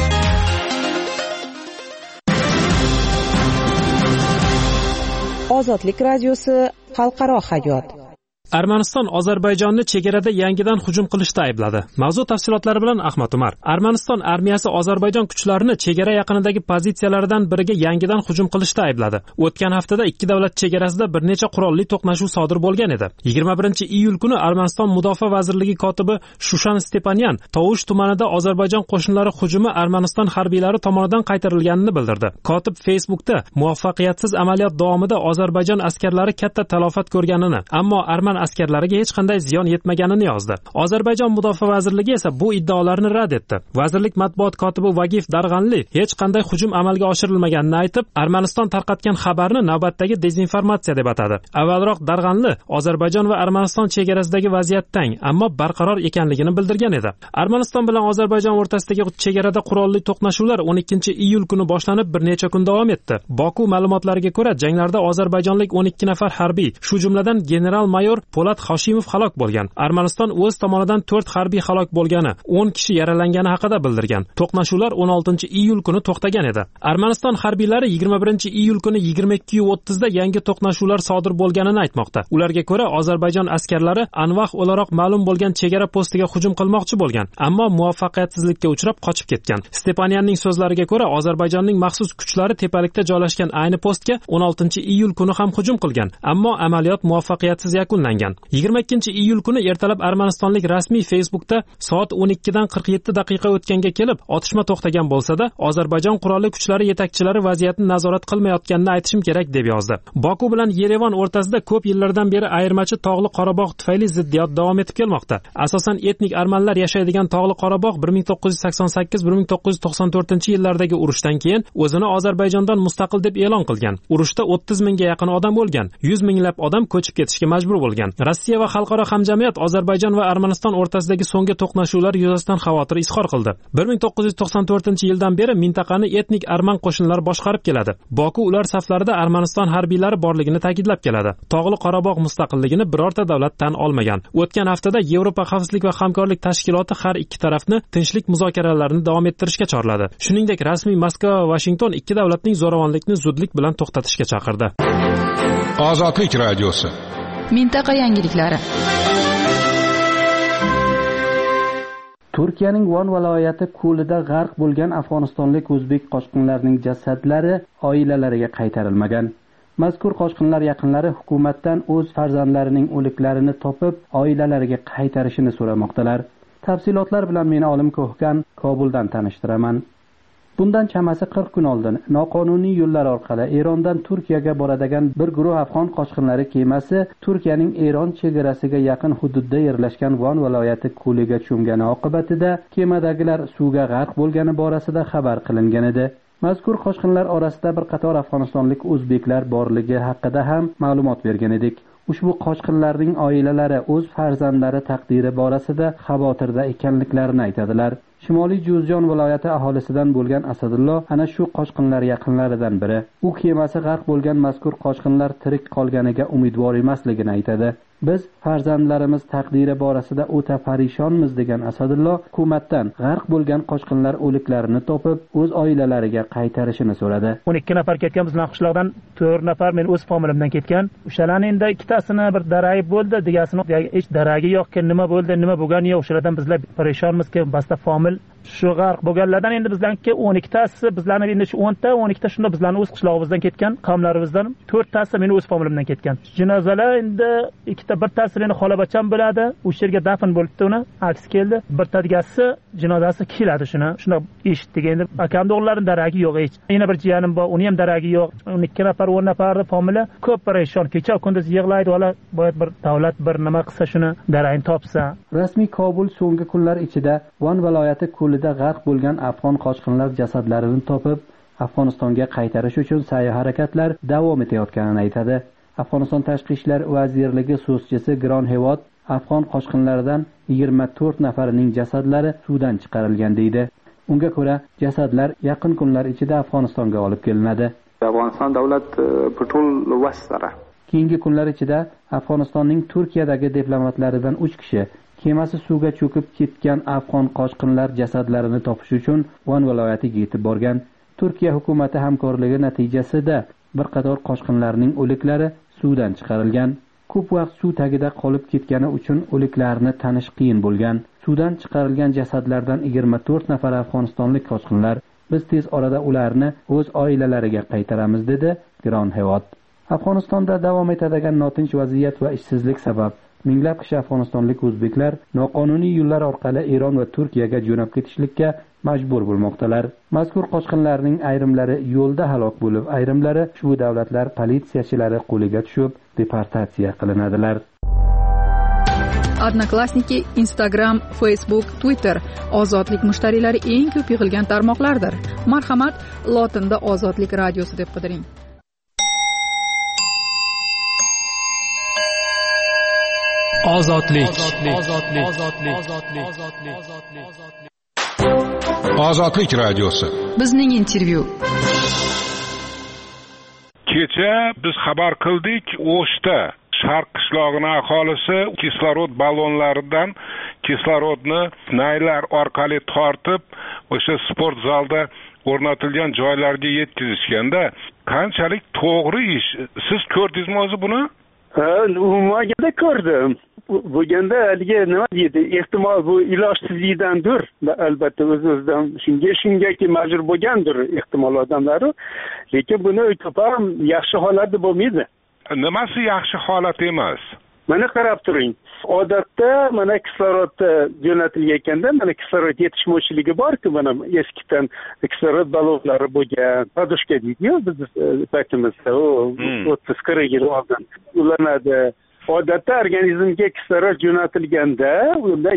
Ozodlik radiosi xalqaro hayot. Armaniston Ozarbayjonni chegarada yangidan hujum qilishda aybladi. Mavzu tafsilotlari bilan Ahmad Umar. Armaniston armiyasi Ozarbayjon kuchlarini chegara yaqinidagi pozitsiyalaridan biriga yangidan hujum qilishda aybladi. O'tgan haftada ikki davlat chegarasida bir necha qurolli to'qnashuv sodir bo'lgan edi. 21-iyul kuni Armaniston Mudofaa vazirligi kotibi Shushan Stepanyan Tovush tumanida Ozarbayjon qo'shinlari hujumi Armaniston harbiylari tomonidan qaytarilganini bildirdi. Kotib Facebookda muvaffaqiyatsiz amaliyot davomida Ozarbayjon askarlari katta talofat ko'rganini, ammo arman askarlariga hech qanday ziyon yetmaganini yozdi. Ozarbayjon mudofaa vazirligi esa bu iddaolarni rad etdi. Vazirlik matbuot kotibi Vagif Darg'anli hech qanday hujum amalga oshirilmaganini aytib, Armaniston tarqatgan xabarni navbatdagi dezinformatsiya deb atadi. Avvalroq Darg'anli Ozarbayjon va Armaniston chegarasidagi vaziyat tang, ammo barqaror ekanligini bildirgan edi. Armaniston bilan Ozarbayjon o'rtasidagi chegarada qurolli to'qnashuvlar 12-iyul kuni boshlanib bir necha kun davom etdi. Boku ma'lumotlariga ko'ra, janglarda ozarbayjonlik 12 nafar harbiy, shu jumladan general-mayor Po'lat Hoshimov halok bo'lgan. Armaniston o'z tomonidan 4 harbiy halok bo'lgani, 10 kishi yaralangani haqida bildirgan. To'qnashuvlar 16-iyul kuni to'xtagan edi. Armaniston harbiylari 21-iyul kuni 22:30 da yangi to'qnashuvlar sodir bo'lganini aytmoqda. Ularga ko'ra, Ozarbayjon askarlari anvaq o'laroq ma'lum bo'lgan chegara postiga hujum qilmoqchi bo'lgan, ammo muvaffaqiyatsizlikka uchrab qochib ketgan. Stepanyanning so'zlariga ko'ra, Ozarbayjonning maxsus kuchlari tepalikda joylashgan ayni postga 16-iyul kuni ham hujum qilgan, ammo amaliyot muvaffaqiyatsiz yakunlangan. 22-iyul kuni ertalab Armanistonlik rasmiy Facebookda soat 12 dan 47 daqiqa o'tganga kelib, otishma to'xtagan bo'lsa-da, Ozarbayjon qurolli kuchlari yetakchilari vaziyatni nazorat qilmayotganini aytishim kerak deb yozdi. Boku bilan Yerevan o'rtasida ko'p yillardan beri ayirmachi Tog'li Qorabog' tufayli ziddiyat davom etib kelmoqda. Asosan etnik armanlar yashaydigan Tog'li Qorabog' 1988-1994 yillardagi urushdan keyin o'zini Ozarbayjondan mustaqil deb e'lon qilgan. Urushda 30 mingga yaqin odam o'lgan, 100 minglab odam ko'chib ketishga majbur bo'lgan. Rossiya va xalqaro hamjamiyat Ozarbayjon va Armaniston o'rtasidagi so'nggi to'qnashuvlar yuzasidan xavotir izhor qildi. 1994-yildan beri mintaqani etnik arman qo'shinlari boshqarib keladi. Boku ular saflarida Armaniston harbiylari borligini ta'kidlab keladi. Tog'li Qorabog' mustaqilligini birorta davlat tan olmagan. O'tgan haftada Yevropa xavfsizlik va hamkorlik tashkiloti har ikki tarafni tinchlik muzokaralarini davom ettirishga chorladi. Shuningdek, rasmiy Moskva va Washington ikki davlatning zo'ravonlikni zudlik bilan to'xtatishga chaqirdi. Ozodlik radiosi. Mintaqa yangiliklari. Turkiyaning Van viloyati ko'lida g'arq bo'lgan afg'onistonlik o'zbek qochqinlarining jasadlari oilalariga qaytarilmagan. Mazkur qochqinlar yaqinlari hukumatdan o'z farzandlarining o'liklarini topib, oilalariga qaytarishini so'ramoqdalar. Tafsilotlar bilan meni Olim Ko'hgan Kobuldan tanishtiraman. Bundan chamasi 40 kun oldin noqonuniy yo'llar orqali Erondan Turkiyaga boradigan bir guruh afg'on qochqinlari kemasi Turkiyaning Eron chegarasiga yaqin hududda yerlashgan Van viloyati ko'liga cho'mgani oqibatida kemadagilar suvga g'arq bo'lgani borasida xabar qilingan edi. Mazkur qochqinlar orasida bir qator afg'onistonlik o'zbeklar borligi haqida ham ma'lumot bergan edik. Ushbu qochqinlarning oilalari o'z farzandlari taqdiri borasida xavotirda ekanliklarini aytadilar. Shimoliy Juzjon viloyati aholisidan bo'lgan Asadullo ana shu qochqinlar yaqinlaridan biri. U kemasi g'arq bo'lgan mazkur qochqinlar tirik qolganiga umidvor emasligini aytadi. Biz farzandlarimiz taqdiri borasida o'ta parishonmiz degan Asadullo hukumatdan g'arq bo'lgan qochqinlar o'liklarini topib, o'z oilalariga qaytarishini so'radi. 12 nafar ketgan bizning qishloqdan 4 nafar men o'z familiyamdan ketgan. O'shalarning endi ikkitasini bir darayib bo'ldi, degasini hech daragi yo'q, nima bo'ldi, nima bo'lgani yo'q. O'shalardan bizlar parishonmizki, basta famil shu g'arq bo'lganlardan endi bizlarga 12 tasi, bizlarning endi 10 ta, 12 ta shunda bizlarning o'z qishlog'imizdan ketgan, qavmlarimizdan 4 tasi meni o'z familiyamdan ketgan. Jinozalar endi bir tasi meni xolabacham bo'ladi, o'sha yerga dafn bo'libdi uni, aks keldi. Bir tadgasi jinozasi keladi shuni eshitdik. Endi akamning o'g'illarining daragi yo'q hech. Yana bir jiyanim bor, uni ham daragi yo'q. 12 nafar, 10 nafarni familiya ko'p parishon, kecha kunduz yig'laydi, valla boyat bir davlat bir nima qilsa shuni daragini topsa. Rasmiy Kobul so'nggi kunlar ichida Van viloyati ko'lida g'arq bo'lgan afg'on qochqinlar jasadlarini topib, Afg'onistonga qaytarish uchun sa'y-harakatlar davom etayotganini aytadi. Afg'oniston Tashqi ishlar vazirligi so'zchisi Giron Hevot afg'on qochqinlaridan 24 nafarining jasadlari suvdan chiqarilgan deydi. Unga ko'ra, jasadlar yaqin kunlar ichida Afg'onistonga olib kelinadi. Afg'oniston davlat patrul vasitasi. Keyingi kunlar ichida Afg'onistonning Turkiyadagi diplomatlaridan 3 kishi kemasi suvga cho'kib ketgan afg'on qochqinlar jasadlarini topish uchun Van viloyatiga yetib borgan. Turkiya hukumatı hamkorligi natijasida bir qator qochqinlarning o'liklari suvdan chiqarilgan. Ko'p vaqt suv tagida qolib ketgani uchun o'liklarni tanish qiyin bo'lgan. Suvdan chiqarilgan jasadlardan 24 nafar afg'onistonlik qochqinlar. Biz tez orada ularni o'z oilalariga qaytaramiz dedi Giron Hevot. Afg'onistonda davom etadigan notinch vaziyat va ishsizlik sabab minglab kishi afg'onistonlik o'zbeklar noqonuniy yo'llar orqali Eron va Turkiyaga jo'nab ketishlikka majbur bo'lmoqdalar. Mazkur qochqinlarning ayrimlari yo'lda halok bo'lib, ayrimlari shu davlatlar politsiyachilari qo'liga tushib, deportatsiya qilinadilar. Odnoklassniki, Instagram, Facebook, Twitter ozodlik mushtariylari eng ko'p yig'ilgan tarmoqlardir. Marhamat, lotinda Ozodlik radiosi deb qidiring. Ozodlik radiosi. Bizning intervyu. Kecha biz xabar qildik, O'shda Sharq qishlog'ining aholisi kislorod ballonlaridan kislorodni naylar orqali tortib, o'sha sport zalda o'rnatilgan joylarga yetkazishganda, qanchalik to'g'ri ish? Siz ko'rdingizmi o'zi buni? Umuman ko'rdim. Bo'lganda haligi nima deydi, ehtimol bu ilojsizlikdandir. Albatta o'z-o'zidan shunga majbur bo'lgandir ehtimol odamlar. Lekin buni ko'pam yaxshi holatda bo'lmaydi. Nimasi yaxshi holat emas? Mana qarab turing. Odatda mana kislorodda jo'natilganda mana kislorod yetishmovchiligi bor-ku, mana eskidan kislorod ballonlari bo'lgan, podushka deydi-ku biz paytimizda, 30-40 yil oldin ulanadi. Odatda organizmga kislorod jo'natilganda, unda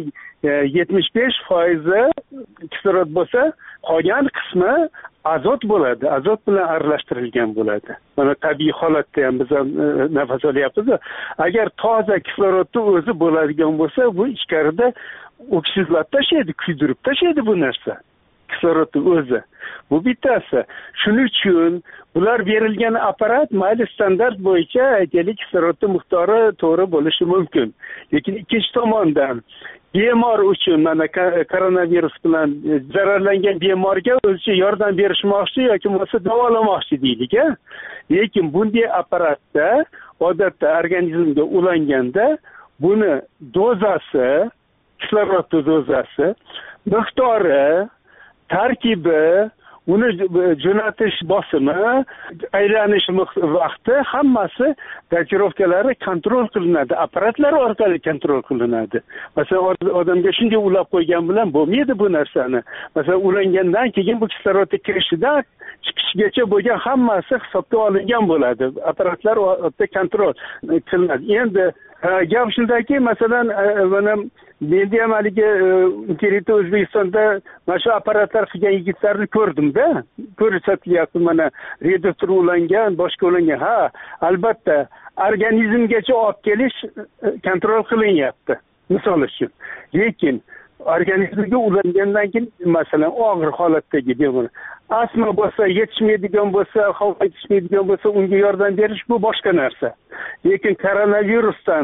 75% kislorod bo'lsa, qolgan qismi azot bo'ladi. Azot bilan aralashtirilgan bo'ladi. Mana tabiiy holatda ham biz nafas olyapmiz. Agar toza kislorodni o'zi bo'ladigan bo'lsa, bu ichkarida oksidlab tashlaydi, kuydirib tashlaydi bu narsa. Kislorodni o'zi. Bu bittasi. Shuning uchun bular berilgan apparat mayli standart bo'yicha aytaylik kislorodni miqdori to'g'ri bo'lishi mumkin. Lekin ikkinchi tomondan bemor uchun mana koronavirus bilan zararlangan bemorga o'zicha yordam berishmoqchi yoki bo'lmasa davolamoqchi deylik. Lekin bunday apparatda odatda organizmga ulanganda buni dozasi, kislorod dozasi, miqdori, tarkibi, uni jo'natish bosimi, aylanish vaqti hammasi datirovkalari kontrol qilinadi, apparatlar orqali kontrol qilinadi. Masalan, odamga shunday ulab qo'ygan bilan bo'lmaydi bu narsani. Masalan, ulangandan keyin bu kislorodga kirishidan chiqishigacha bo'lgan hammasi hisobga olingan bo'ladi. Apparatlar orqali kontrol qilinadi. Endi gap shundaki, masalan, mana menda ham haligi internetda O'zbekistonda mana shu apparatlar qilgan yigitlarni ko'rdim-da. Ko'rsatilyapti, mana reduktor ulangan, boshqa ulangan. Ha, albatta, organizmgacha olib kelish kontrol qilinyapti, misol uchun. Lekin organizmga ulangandan keyin, masalan, og'ir holatdagi bemor asma bo'lsa, yetishmaydigan bo'lsa, havo yetishmaydigan bo'lsa, unga yordam berish bu boshqa narsa. Lekin koronavirusdan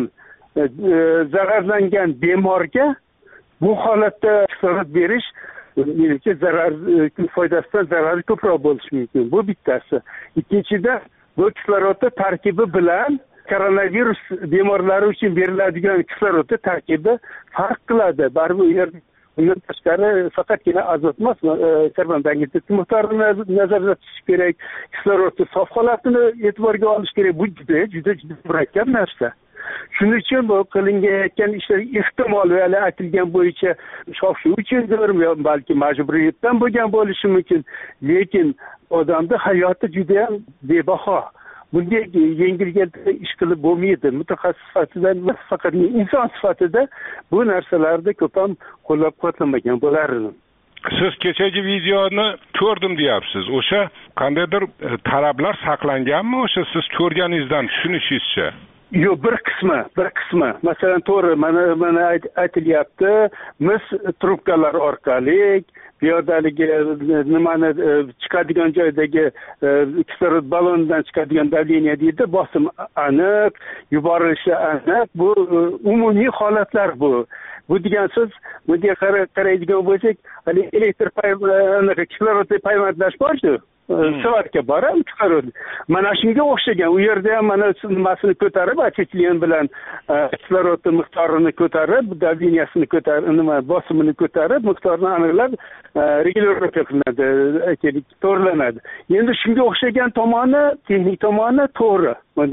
zararlangan bemorga bu holatda kislorod berish menimcha zarar foydasidan zarari ko'proq bo'lishi mumkin. Bu bittasi. Ikkinchidan, bu kislorodni tarkibi bilan koronavirus bemorlari uchun beriladigan kislorodni tarkibi farq qiladi. Baribir undan tashqari faqatgina azot emas, karbon dioksid miqdorini nazarda tutish kerak, kislorodni sof holatini e'tiborga olish kerak. Bu juda murakkab narsa. Shuning uchun bu qilinayotgan ishlar ehtimol va aytilgan bo'yicha shov-shuv uchundir, balki majburiyatdan bo'lgan bo'lishi mumkin. Lekin odamning hayoti juda ham bebaho. Bunday yengil-yelpi ish qilib bo'lmaydi. Mutaxassis sifatida, faqat inson sifatida bu narsalarda ko'p ham qo'llab-quvvatlamagan bo'lardim. Siz kechagi videoni ko'rdim deyapsiz. O'sha qandaydir talablar saqlanganmi o'sha siz ko'rganingizdan tushunishingizcha? Yo'q, bir qismi. Masalan, to'g'ri, mana aytilyapti, mis trubkalar orqali piyodaligi nimani chiqadigan joydagi kislorod ballonidan chiqadigan davleniya deydi, bosim aniq, yuborilishi aniq. Bu umumiy holatlar bu. Bu degan so'z, bunga qaraydigan bo'lsak, hali elektr kislorodli payvandlash bor-ku. Soatga boradi kislarod. Mana shunga o'xshagan. U yerda ham mana nimasini ko'tarib, achetilyan bilan kislorodning miqdorini ko'tarib, davleniyasini ko'tarib, bosimini ko'tarib, miqdorini aniqlab, regulirovka qilinadi, aytaylik, to'g'rilanadi. Endi shunga o'xshagan tomoni, texnik tomoni to'g'ri.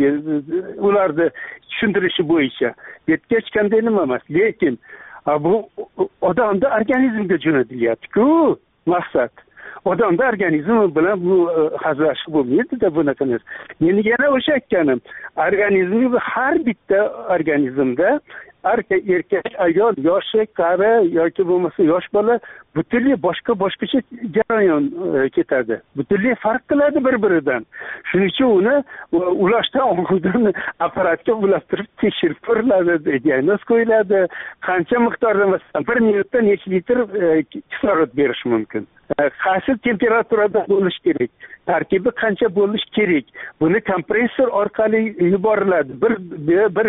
Ularni tushuntirishi bo'yicha. Hech qanday nima emas. Lekin bu odamning organizmiga jo'natilyapti-ku, maqsad. Odamda organizmi bilan bu hazillashib bo'lmaydi-da bunaqa narsa. Meni yana o'sha aytganim, organizmni har bitta organizmda erkak ayol yoshi qari yoki bo'lmasa yosh bola butunlay boshqacha jarayon ketadi, butunlay farq qiladi bir-biridan. Shuning uchun uni ulashdan oldin apparatga ulashtirib tekshirib ko'riladi, diagnoz qo'yiladi, qancha miqdorda masalan 1 minutda necha litr kislorod berish mumkin, qaysi temperaturada bo'lishi kerak, tarkibi qancha bo'lishi kerak, buni kompressor orqali yuboriladi, bir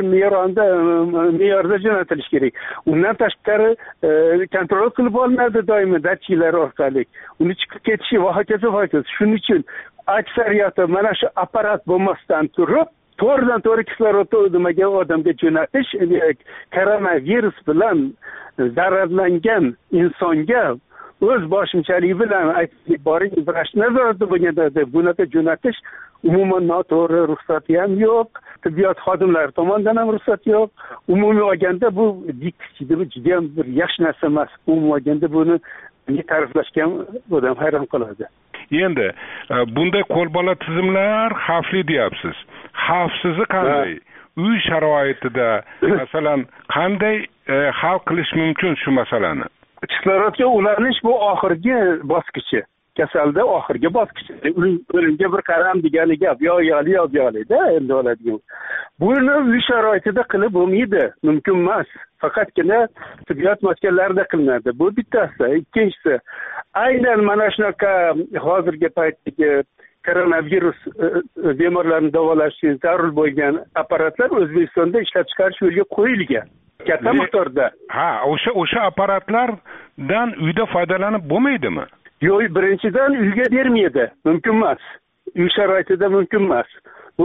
me'yorda jo'natilishi kerak. Undan tashqari kontrol qilib olinadi doimo datchiklar orqali, uni chiqib ketishi va hokazo. Shuning uchun aksariyati mana shu apparat bo'lmasdan turib to'g'ridan-to'g'ri kislorodni o'ldimagan odamga jo'natish, koronavirus bilan zararlangan insonga o'z boshimchalik bilan aytib boring, vrach nazorati bo'lganda bunaqa jo'natish umuman noto'g'ri, ruxsati ham yo'q, tibbiyot xodimlari tomonidan ham ruxsat yo'q. Umumiy olganda bu juda ham bir yaxshi narsa emas. Umumiy olganda buni ta'riflashga odam hayron qoladi. Endi bunday qo'lbola tizimlar xavfli deyapsiz. Xavfsizi qanday? Uy sharoitida masalan qanday hal qilish mumkin shu masalani? Kislorodga ulanish bu oxirgi bosqichi. Kasalda oxirgi bosqichi. O'limga bir qaram degani gap, yo'q-da endi oladigan. Buni uy sharoitida qilib bo'lmaydi, mumkin emas. Faqatgina tibbiyot maskanlarida qilinadi. Bu bittasi. Ikkinchisi, aynan mana shunaqa hozirgi paytdagi koronavirus bemorlarni davolash uchun zarur bo'lgan apparatlar O'zbekistonda ishlab chiqarish yo'lga qo'yilgan. Katta miqdorda. O'sha apparatlardan uyda foydalanib bo'lmaydimi? Yo'q, birinchidan uyga bermaydi, mumkin emas. Uy sharoitida mumkin emas. Bu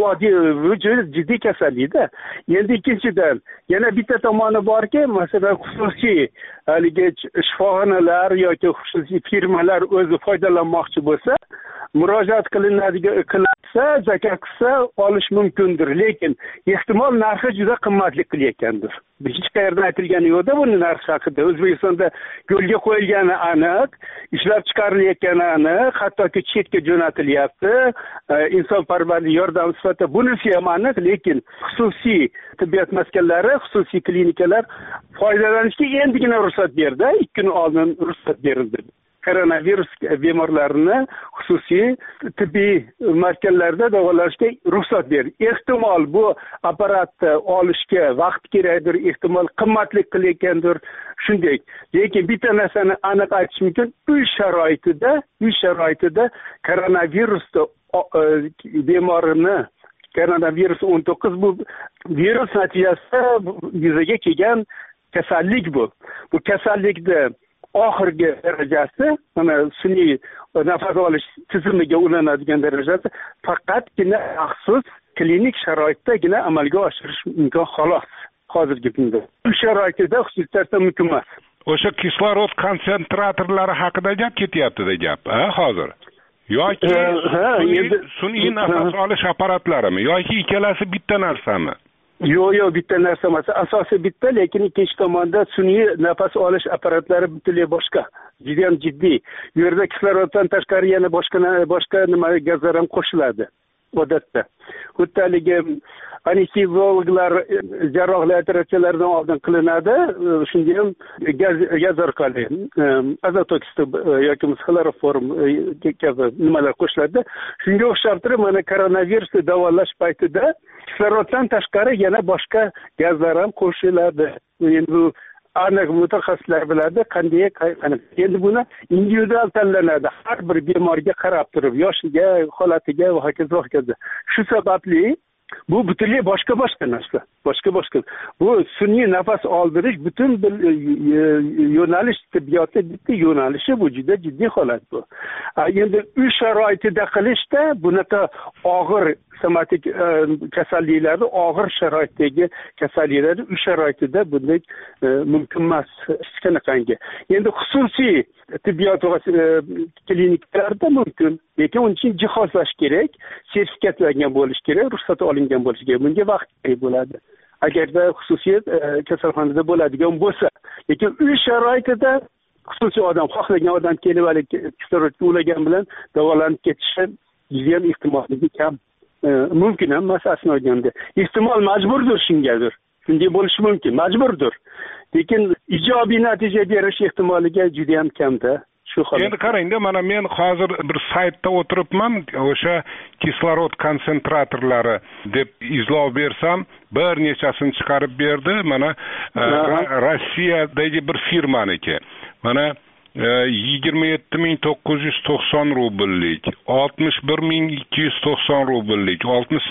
jiddiy kasallikda. Endi ikkinchidan yana bitta tomoni borki, masalan, xususiy haligi shifoxonalar yoki xususiy firmalar o'zi foydalanmoqchi bo'lsa, murojaat qilinsa, zakot qilsa olish mumkindir, lekin ehtimol narxi juda qimmatli qilayotgandir. Hech qayerda aytilgani yo'qda buni narxi haqida. O'zbekistonda yo'lga qo'yilgani aniq, ishlab chiqarilayotgani aniq, hattoki chetga jo'natilyapti, insonparvarlik yordam sifatida bunisi ham aniq, lekin xususiy tibbiyot maskanlari, xususiy klinikalar foydalanishga endigina ruxsat berdi, 2 kun oldin ruxsat berildi. Koronavirus bemorlarini xususiy tibbiy maskanlarda davolashga ruxsat berdi. Ehtimol bu apparatni olishga vaqt kerakdir, ehtimol qimmatlik qilayotgandir, shunday. Lekin bitta narsani aniq aytish mumkin, uy sharoitida koronavirusni bemorini koronavirus 19 bu virus natijasida yuzaga kelgan kasallik bu. Bu kasallikda oxirgi darajasi, mana sun'iy nafas olish tizimiga ulanadigan darajasi faqatgina maxsus klinik sharoitdagina amalga oshirish mumkin xolos hozirgi kunda. Uy sharoitida xususiyatda mumkin emas. O'sha kislorod konsentratorlari haqida gap ketyapti-da gap, hozir. Yoki sun'iy nafas olish apparatlarimi yoki ikkalasi bitta narsami? Yo'q, bitta narsa emas. Asosiy bitta, lekin ikkinchi tomonda sun'iy nafas olish apparatlari butunlay boshqa. Juda ham jiddiy. Bu yerda kisloroddan tashqari yana boshqa nima gazlar ham qo'shiladi odatda. Xuddi anesteziologlar jarrohlar operatsiyalardan oldin qilinadi. Shunga ham gaz orqali azot oksid yoki xloroform kabi nimalar qo'shiladi. Shunga o'xshab turib, mana koronavirusni davolash paytida kisloroddan tashqari yana boshqa gazlar ham qo'shiladi. Endi aniq mutaxassislar biladi qanday. Endi buni individual tanlanadi, har bir bemorga qarab turib, yoshiga, holatiga va hokazo. Shu sababli bu butunlay boshqa narsa. Bu sun'iy nafas oldirish butun bir yo'nalish, tibbiyotda bitta yo'nalishi, bu juda jiddiy holat bu. Endi uy sharoitida qilishda bunaqa og'ir somatik kasalliklarni, og'ir sharoitdagi kasalliklarni uy sharoitida bunday mumkin emas hech qanaqangi. Endi xususiy tibbiyot klinikalarda mumkin, lekin uning uchun jihozlash kerak, sertifikatlangan bo'lish kerak, ruxsat olingan bo'lishi kerak. Bunga vaqt kerak bo'ladi. Agarda xususiy kasalxonada bo'ladigan bo'lsa, lekin uy sharoitida xususiy odam, xohlagan odam kelib kislorodga ulagan bilan davolanib ketishi juda ham ehtimolligi kam. Mumkin emas aslida olganda. Ehtimol majburdir shungadir. shunday bo'lishi mumkin, majburdir. Lekin ijobiy natija berish ehtimoliga juda ham kamda. Endi qarangda, mana men hozir bir saytda o'tiribman, o'sha kislorod konsentratorlari deb izlov bersam, bir nechasini chiqarib berdi. Mana Rossiyadagi bir firmaniki. Mana 27.990 rubellik, 61.290 rubellik,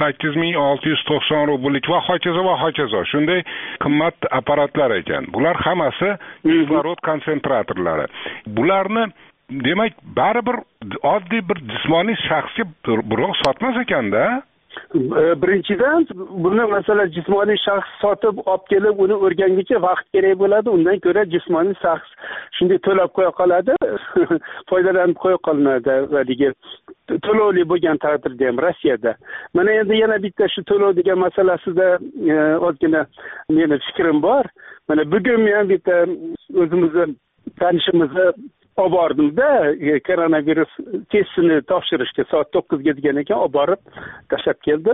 68.690 rubellik va hokazo. Shunday qimmat apparatlar ekan. Bular hammasi kislorod konsentratorlari. Bularni demak baribir oddiy bir jismoniy shaxsga birov sotmas ekanda. Birinchidan buni masalan jismoniy shaxs sotib olib kelib uni o'rganguncha vaqt kerak bo'ladi. Undan ko'ra jismoniy shaxs shunday to'lab qo'ya qoladi, foydalanib qo'ya qolinadi. Haligi to'lovli bo'lgan taqdirda ham Rossiyada. Mana endi yana bitta shu to'lov degan masalasida ozgina meni fikrim bor. Mana bugun men bitta o'zimizni tanishimizni olib bordimda, koronavirus testini topshirishga soat 9 ga degan ekan, olib borib tashlab keldim.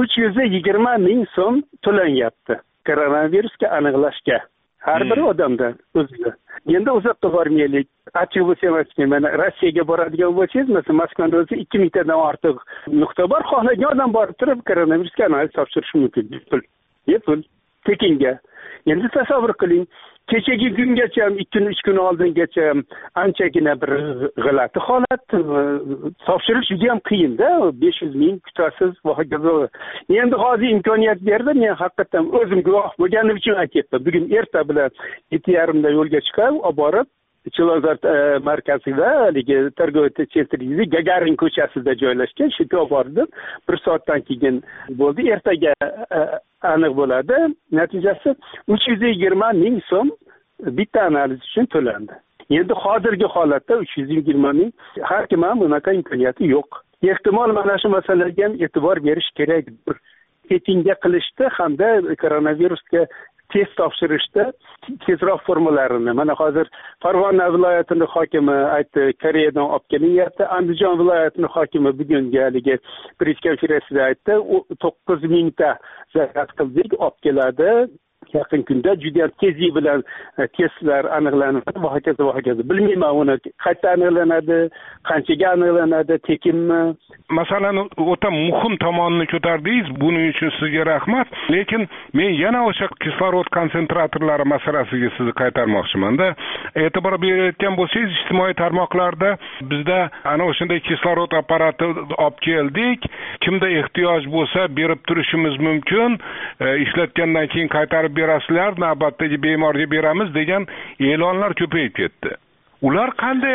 320 ming so'm to'lanyapti koronavirusga aniqlashga. Har bir odamdan o'ziga. Endi uzoqqa bormaylik. Achchiq bo'lsa emas, mana Rossiyaga boradigan bo'lsangiz, masalan, Moskvada o'zi 2000 tadan ortiq nuqta bor. Xohlagan odam borib turib koronavirusga analiz topshirish mumkin. Bepul, tekinga. Endi tasavvur qiling, kechagi kungacha ham 2-3 kun oldingacha anchagina bir g'alati holat, topshirish juda ham qiyin-da, 500 ming kutasiz va hokazo. Endi hozir imkoniyat berdi, men haqiqatan o'zim guvoh bo'lganim uchun aytyapman. Bugun erta bilan 7:30da yo'lga chiqib, olib borib Chilonzor markazida, haligi торговый центр Gagarin ko'chasida joylashgan, shu yerga olib bordim. 1 soatdan keyin bo'ldi. Ertaga aniq bo'ladi. Natijasi 320 ming so'm bitta analiz uchun to'landi. Endi hozirgi holatda 320 ming har kim ham bunaqa imkoniyati yo'q. Ehtimol mana shu masalaga ham e'tibor berish kerakdir. Tekinga qilishda hamda koronavirusga test topshirishda tezroq formularini. Mana hozir Farg'ona viloyatining hokimi aytdi, Koreyadan olib kelinyapti. Andijon viloyatining hokimi bugungi haligi press konferensiyada aytdi, 9000 ta zaryad qildik, olib keladi. Yaqin kunda juda tezlik bilan testlar aniqlanadi va hokazo. Bilmayman uni qayerda aniqlanadi, qanchaga aniqlanadi, tekinmi? Masalani o'ta muhim tomonini ko'tardingiz. Buning uchun sizga rahmat. Lekin men yana o'sha kislorod konsentratorlari masalasiga sizni qaytarmoqchiman-da. E'tibor berayotgan bo'lsangiz, ijtimoiy tarmoqlarda bizda ana o'shanday kislorod apparati olib keldik. Kimda ehtiyoj bo'lsa berib turishimiz mumkin. Ishlatgandan keyin qaytarib berasizlar, navbatdagi bemorga beramiz degan e'lonlar ko'payib ketdi. Ular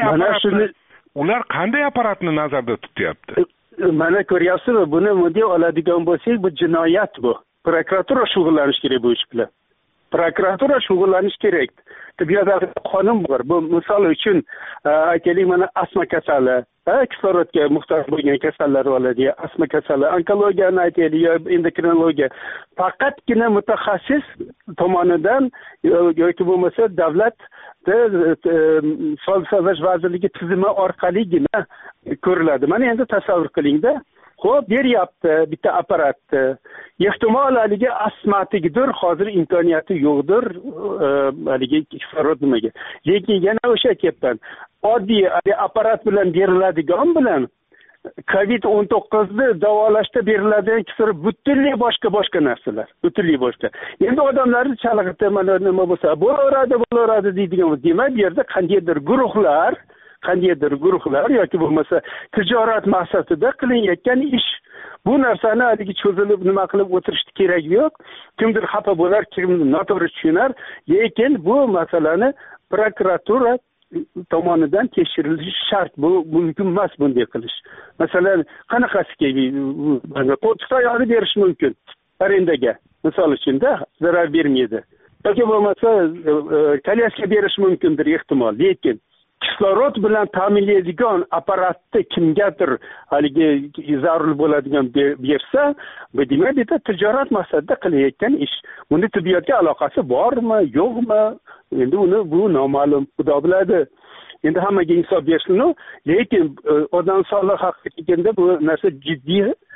qanday apparatni nazarda tutyapti? Mana ko'ryapsizmi, buni model oladigan bo'lsak, bu jinoyat bu. Prokuratura shug'ullanish kerak bu ish bilan. Prokuratura shug'ullanish kerak. Tibbiyotda qonun bor. Bu misol uchun aytaylik, mana astma kasali, kislorodga muhtoj bo'lgan kasallar bo'ladi, astma kasali, onkologiyani aytaylik, endokrinologiya. Faqatgina mutaxassis tomonidan yoki bo'lmasa davlat Sog'liqni saqlash vazirligi tizimi orqaligina ko'riladi. Mana endi tasavvur qilingda, xo'p, beryapti bitta apparatni. Ehtimol haligi astmatikdir, hozir imkoniyati yo'qdir, haligi kislorod nimaga. Lekin yana o'sha aytyapman, oddiy apparat bilan beriladigan bilan COVID-19ni davolashda beriladigan kislorod butunlay boshqa narsalar, butunlay boshqa. Endi odamlarni chalg'itib, mana nima bo'lsa, bo'laveradi deydigan, demak, bu yerda qandaydir guruhlar yoki bo'lmasa tijorat maqsadida qilinayotgan ish. Bu narsani haligi cho'zilib nima qilib o'tirishni kerak yo'q. Kimdir xafa bo'lar, kimdir noto'g'ri tushunar, lekin bu masalani prokuratura tomonidan tekshirilishi shart. Bu mumkin emas bunday qilish. Masalan, qanaqasiga qo'tiq oyoqni berish mumkin arendaga, misol uchun-da, zarar bermaydi. Yoki bo'lmasa kolyaska berish mumkindir ehtimol, lekin kislorod bilan ta'minlaydigan apparatni kimgadir haligi zarur bo'ladigan bersa, bu demak bitta tijorat maqsadida qilayotgan ish. Buni tibbiyotga aloqasi bormi, yo'qmi? Endi bu noma'lum, xudo biladi. Endi hammaga insof bersin, lekin odam sog'lig'i haqida kelganda bu narsa jiddiy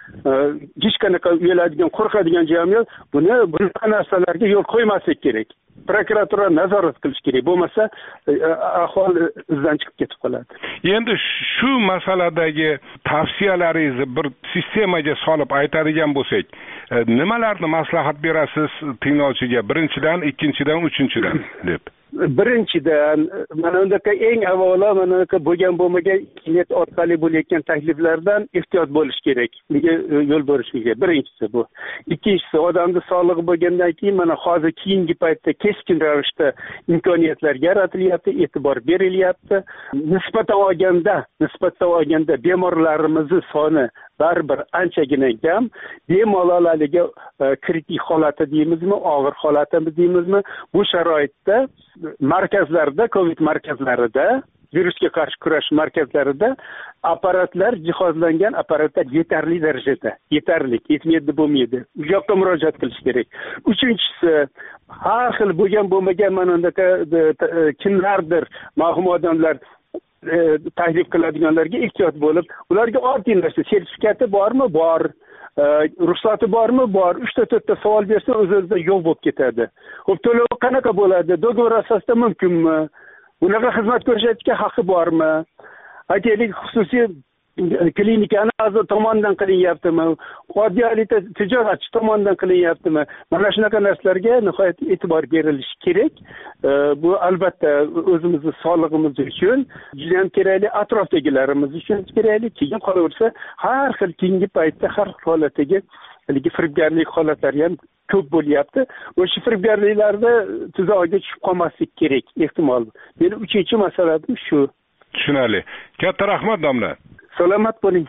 hech qanaqa uyaladigan, qo'rqadigan jamiyat bunaqa narsalarga yo'l qo'ymaslik kerak. Prokuratura nazorat qilish kerak. Bo'lmasa ahvol izdan chiqib ketib qoladi. Endi shu masaladagi tavsiyalaringizni bir sistemaga solib aytadigan bo'lsak, nimalarni maslahat berasiz tinglovchiga? Birinchidan, ikkinchidan, uchinchidan deb. Birinchidan, mana undaka eng avvalo mana bo'lgan bo'lmagan internet orqali bo'layotgan takliflardan ehtiyot bo'lish kerak. Nega yo'l berish kerak? Birinchisi bu. Ikkinchisi, odamning sog'lig'i bo'lgandan keyin mana hozir keyingi paytda keskin ravishda imkoniyatlar yaratilyapti, e'tibor berilyapti. Nisbatan olganda bemorlarimizni soni baribir anchagina kam. Bemalollarga kritik holati deymizmi, og'ir holatimi deymizmi, bu sharoitda markazlarda, COVID markazlarida, virusga qarshi kurash markazlarida jihozlangan apparatlar yetarli darajada, yetmaydi bo'lmaydi. U yoqqa murojaat qilish kerak. Uchinchisi, har xil bo'lmagan mana bundaqa kimlardir marhum odamlar taklif qiladiganlarga ehtiyot bo'lib, ularga oddiy narsa, sertifikati bormi? Bor. Ruxsati bormi? Bor. 3-4 ta savol bersa o'z-o'zidan yo'q bo'lib ketadi. Xo'p, to'lov qanaqa bo'ladi? Dogovor asosida mumkinmi? Bunaqa xizmat ko'rsatishga haqqi bormi? Aytaylik, xususiy klinikani a'zo tomonidan qilinyaptimi? Oddiy tijoratchi tomonidan qilinyaptimi? Mana shunaqa narsalarga nihoyat e'tibor berilishi kerak. Bu albatta o'zimizni sog'lig'imiz uchun, juda ham kerakli, atrofdagilarimiz uchun kerakli. Keyin qolaversa, har xil keyingi paytda har xil holatdagi firibgarlik holatlari ham ko'p bo'lyapti. O'sha firibgarliklarda tuzog'iga tushib qolmaslik kerak, ehtimol. Meni uchinchi masaladim shu. Tushunarli. Katta rahmat domla. Salomat bo'ling.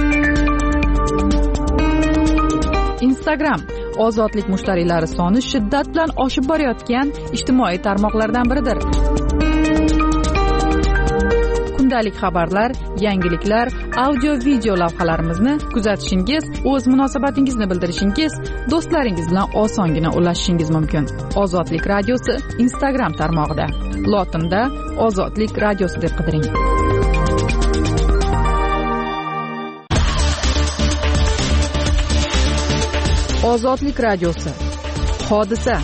Instagram ozodlik mushtariylari soni shiddat bilan oshib borayotgan ijtimoiy tarmoqlardan biridir. Kundalik xabarlar, yangiliklar, audio-video lavhalarimizni kuzatishingiz, o'z munosabatingizni bildirishingiz, do'stlaringiz bilan osongina ulashishingiz mumkin. Ozodlik radiosi Instagram tarmog'ida. Lotinda Ozodlik radiosi deb qidiring. Ozodlik radiosi. Hodisa.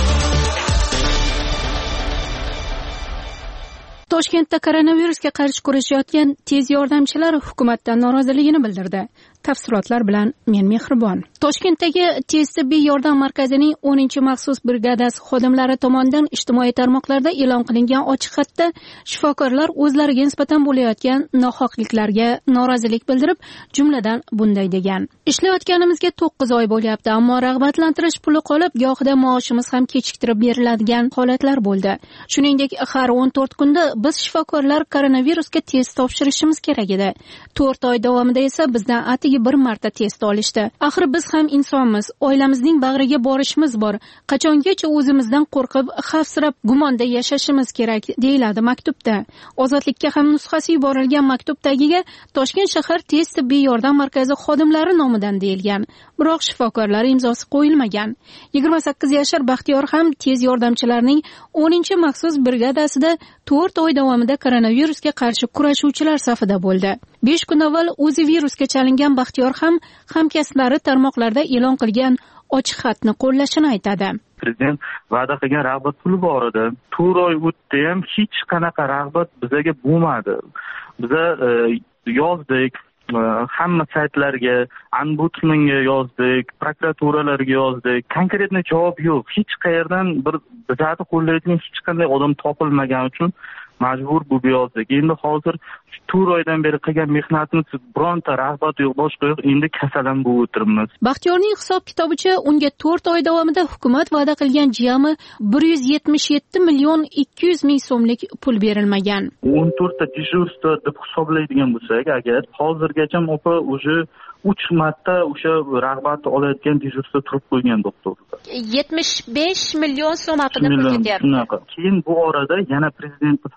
Toshkentda koronavirusga qarshi kurashayotgan tez yordamchilar hukumatdan noroziligini bildirdi. Tafsilotlar bilan men Mehribon. Toshkentdagi tez tibbiy yordam markazining 10-maxsus brigadasi xodimlari tomonidan ijtimoiy tarmoqlarda e'lon qilingan ochiq xatda shifokorlar o'zlariga nisbatan bo'layotgan nohaqliklarga norozilik bildirib, jumladan bunday degan: ishlayotganimizga 9 oy bo'lyapti, ammo rag'batlantirish puli qolib, gohida maoshimiz ham kechiktirib beriladigan holatlar bo'ldi. Shuningdek, har 14 kunda biz shifokorlar koronavirusga test topshirishimiz kerak edi. 4 oy davomida esa bizdan atigi bir marta test olishdi. Axir biz ham insonmiz, oilamizning bag'riga borishimiz bor. Qachongacha o'zimizdan qo'rqib, xavfsirab, gumonda yashashimiz kerak, deyiladi maktubda. Ozodlikka ham nusxasi yuborilgan maktub tagiga Toshkent shahar tez tibbiy yordam markazi xodimlari nomidan deyilgan. Biroq shifokorlar imzosi qo'yilmagan. 28 yashar Baxtiyor ham tez yordamchilarning 10-maxsus brigadasida 4 oy davomida koronavirusga qarshi kurashuvchilar safida bo'ldi. 5 kun avval o'zi virusga chalingan Baxtiyor ham hamkasblari tarmoqlarda e'lon qilgan ochiq xatni qo'llashini aytadi. Prezident va'da qilgan rag'bat puli bor edi. 4 oy o'tdi ham hech qanaqa rag'bat bizaga bo'lmadi. Biza yozdik, hamma saytlarga, ombudsmanga yozdik, prokuraturalarga yozdik. Konkretni javob yo'q. Hech qayerdan bir bizani qo'llaydigan hech qanday odam topilmagani uchun majbur bo'lib yozdik. Endi hozir 4 oydan beri qilgan mehnatimiz bironta rag'bat yo'q, boshqa yo'q. Endi kasalan bo'lib o'tiribmiz. Baxtiyorning hisob-kitobicha unga 4 oy davomida hukumat va'da qilgan jami 177 million 200 ming so'mlik pul berilmagan. 14 ta dejurство deb hisoblaydigan bo'lsak, agar hozirgacha opa o'sha 3 marta o'sha rag'batni olayotgan dejurstvo turib qo'ygan doktor. 75 million so'm haqida pul ketyapti. Keyin bu orada yana prezidentning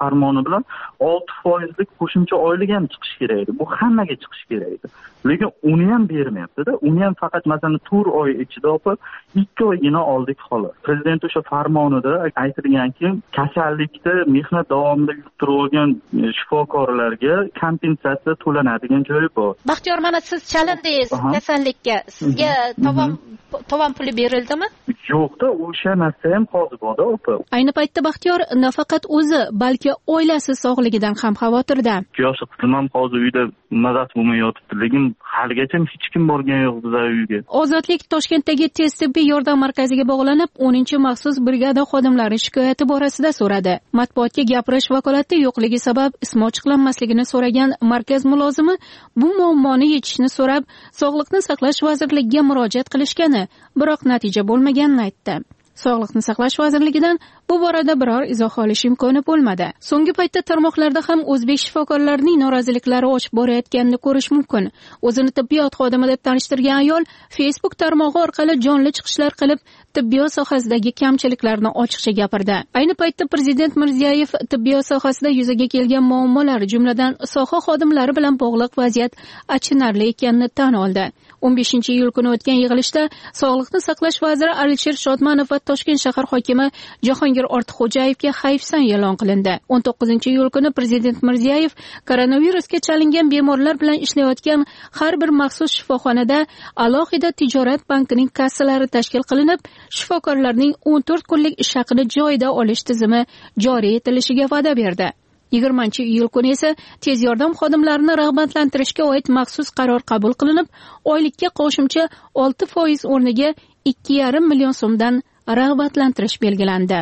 farmoni bilan 6% qo'shimcha oylik ham chiqish kerak edi. Bu hammaga chiqish kerak edi. Lekin uni ham bermayapti-da. Uni ham faqat masalan 4 oy ichida 2 oygina oldik xolos. Prezident o'sha farmonida aytilganki, kasallikda mehnat davomida yuqtirib olgan shifokorlarga kompensatsiya to'lanadigan joyi bor. Baxtiyor, mana siz chalindingiz kasallikka. Sizga tovon puli berildimi? Yo'q-da, o'sha narsa ham hozir bor-da, opa. Ayni paytda Baxtiyor nafaqat o'zi, balki oilasi sog'ligidan ham xavotirda. Yoshi qizim ham hozir uyda mazasi bo'lmay yotibdi, lekin haligacha hech kim borgan yo'q bizlar uyga. Ozodlik Toshkentdagi tez tibbiy yordam markaziga bog'lanib, 10-maxsus brigada xodimlari shikoyati borasida so'radi. Matbuotga gapirish vakolati yo'qligi sabab ismi ochiqlanmasligini so'ragan markaz mulozimi bu muammoni yechishni so'rab, Sog'liqni saqlash vazirligiga murojaat qilishgani, biroq natija bo'lmaganini aytdi. Sog'liqni saqlash vazirligidan bu borada biror izoh olish imkoni bo'lmadi. So'nggi paytda tarmoqlarda ham o'zbek shifokorlarining noroziliklari oshib borayotganini ko'rish mumkin. O'zini tibbiyot xodimi deb tanishtirgan ayol Facebook tarmog'i orqali jonli chiqishlar qilib, tibbiyot sohasidagi kamchiliklarni ochiqcha gapirdi. Ayni paytda Prezident Mirziyoyev tibbiyot sohasida yuzaga kelgan muammolar, jumladan soha xodimlari bilan bog'liq vaziyat achinarli ekanini tan oldi. 15-iyul kuni o'tgan yig'ilishda Sog'liqni saqlash vaziri Alisher Shodmonov va Toshkent shahar hokimi Jahongir Ortiqxo'jayevga hayfsan e'lon qilindi. 19-iyul kuni Prezident Mirziyoyev koronavirusga chalingan bemorlar bilan ishlayotgan har bir maxsus shifoxonada alohida tijorat bankining kassalari tashkil qilinib, shifokorlarning 14 kunlik ish haqini joyida olish tizimi joriy etilishiga va'da berdi. 20-iyul kuni esa tez yordam xodimlarini rag'batlantirishga oid maxsus qaror qabul qilinib, oylikka qo'shimcha 6% o'rniga 2,5 million so'mdan rag'batlantirish belgilandi.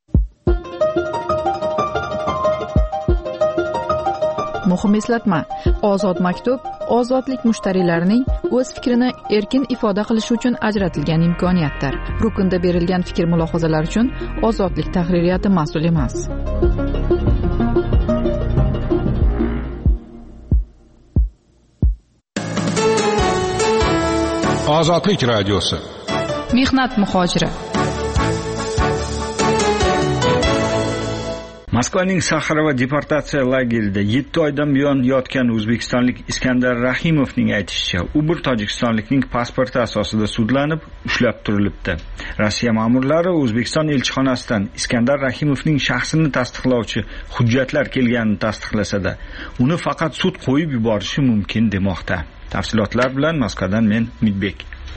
Muhim eslatma: Ozod maktub ozodlik mushtariylarining o'z fikrini erkin ifoda qilishi uchun ajratilgan imkoniyatdir. Rukunda berilgan fikr mulohazalar uchun Ozodlik tahririyati mas'ul emas. Ozodlik radiosi. Mehnat muhojiri. Moskvaning Saxarova deportatsiya lagerida 7 oydan buyon yotgan o'zbekistonlik Iskandar Rahimovning aytishicha, u bir tojikistonlikning pasporti asosida sudlanib, ushlab turilibdi. Rossiya ma'murlari O'zbekiston elchixonasidan Iskandar Rahimovning shaxsini tasdiqlovchi hujjatlar kelganini tasdiqlasa-da, uni faqat sud qo'yib yuborishi mumkin demoqda. Tafsilotlar bilan Moskvadan men Umidbek.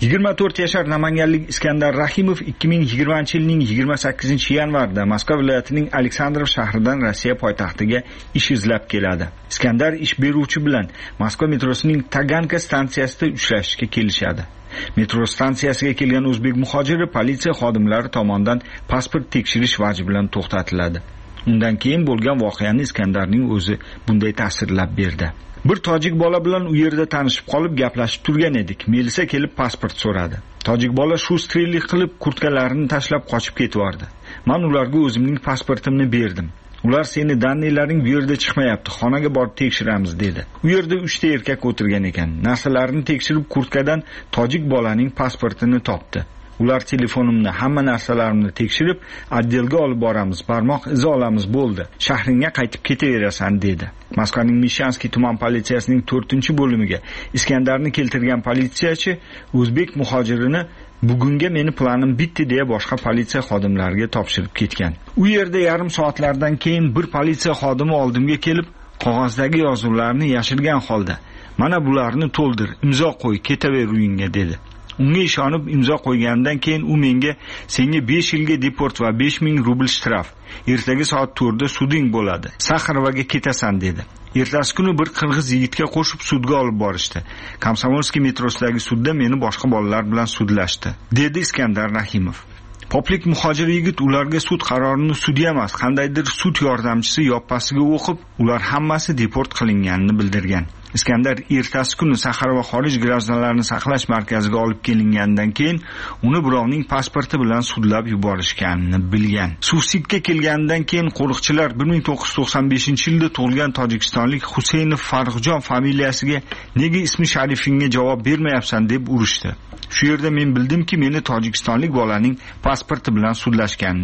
24 yashar namanganlik Iskandar Rahimov 2020-yilning 28-yanvarda Moskva viloyatining Aleksandrov shahridan Rossiya poytaxtiga ish izlab keladi. Iskandar ish beruvchi bilan Moskva metrosining Taganka stansiyasida uchrashishga kelishadi. Metro stansiyasiga kelgan o'zbek muhojiri politsiya xodimlari tomonidan pasport tekshirish vaji bilan to'xtatiladi. Undan keyin bo'lgan voqeani Iskandarning o'zi bunday ta'sirlab berdi. Bir tojik bola bilan u yerda tanishib qolib gaplashib turgan edik. Melisa kelib pasport so'radi. Tojik bola shu strellik qilib kurtkalarini tashlab qochib ketvardi. Men ularga o'zimning pasportimni berdim. Ular seni dannilaring bu yerda chiqmayapti, xonaga borib tekshiramiz dedi. U yerda 3 ta erkak o'tirgan ekan. Narsalarini tekshirib kurtkadan tojik bolaning pasportini topdi. Ular telefonimni, hamma narsalarimni tekshirib, oddelga olib boramiz, barmoq izi olamiz, bo'ldi. Shahringga qaytib ketaverasan dedi. Moskvaning Mishanskiy tuman politsiyasining 4-bo'limiga Iskandarni keltirgan politsiyachi o'zbek muhojirini bugunga meni planim bitdi deya boshqa politsiya xodimlariga topshirib ketgan. U yerda yarim soatlardan keyin bir politsiya xodimi oldimga kelib, qog'ozdagi yozuvlarni yashirgan holda, "Mana bularni to'ldir, imzo qo'y, ketaver uyingga" dedi. Unga ishonib imzo qo'ygandan keyin u menga "Senga 5 yilga deport va 5000 rubl shtraf. Ertaga soat 4 da suding bo'ladi. Saxarovaga ketasan" dedi. Ertasi kuni bir qirg'iz yigitga qo'shib sudga olib borishdi. Komsomolskiy metrosidagi sudda meni boshqa bolalar bilan sudlashdi, dedi Iskandar Rahimov. Poplik muhojir yigit ularga sud qarorini sudya emas, qandaydir sud yordamchisi yoppasiga o'qib, ular hammasi deport qilinganini bildirgan. Iskandar ertasi kuni Saxarova xorij gражданlarini saqlash markaziga olib kelingandan keyin uni birovning pasporti bilan sudlab yuborishganini bilgan. Suvsibga kelgandan keyin qo'riqchilar 1995-yilda tug'ilgan tojikistonlik Huseynov Farruxjon familiyasiga "Nega ismi sharifingga javob bermayapsan?" deb urishdi. Shu yerda men bildimki, meni tojikistonlik bolaning pasporti bilan sudlashganini.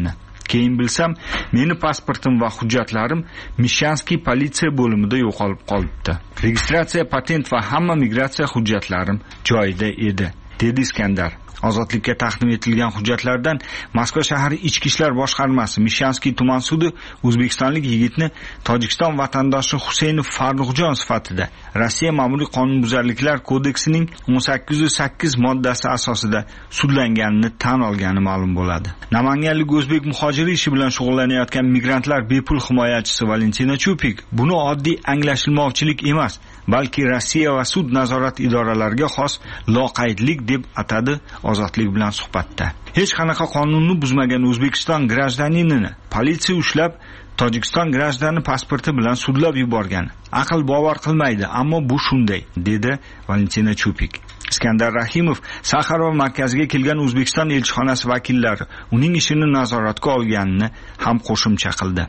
keyin bilsam meni pasportim va hujjatlarim Mishanskiy politsiya bo'limida yo'qolib qolibdi. Registratsiya, patent va hamma migratsiya hujjatlarim joyida edi, dedi Iskandar. Ozodlikka taqdim etilgan hujjatlardan Moskva shahar ichki ishlar boshqarmasi Mishanskiy tuman sudi o'zbekistonlik yigitni Tojikiston vatandoshi Huseynov Farruxjon sifatida Rossiya ma'muriy qonunbuzarliklar kodeksining 1808 moddasi asosida sudlanganini tan olgani ma'lum bo'ladi. Namanganlik o'zbek muhojiri ishi bilan shug'ullanayotgan migrantlar bepul himoyachisi Valentina Chupik buni oddiy anglashilmovchilik emas, balki Rossiya va sud nazorat idoralariga xos loqaydlik deb atadi Ozodlik bilan suhbatda. Hech qanaqa qonunni buzmagan O'zbekiston grajdaninini politsiya ushlab, Tojikiston grajdani pasporti bilan sudlab yuborgan. Aql bovar qilmaydi, ammo bu shunday, dedi Valentina Chupik. Iskandar Rahimov Saxarov markaziga kelgan O'zbekiston elchixonasi vakillari uning ishini nazoratga olganini ham qo'shimcha qildi.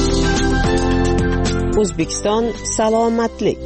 O'zbekiston salomatlik.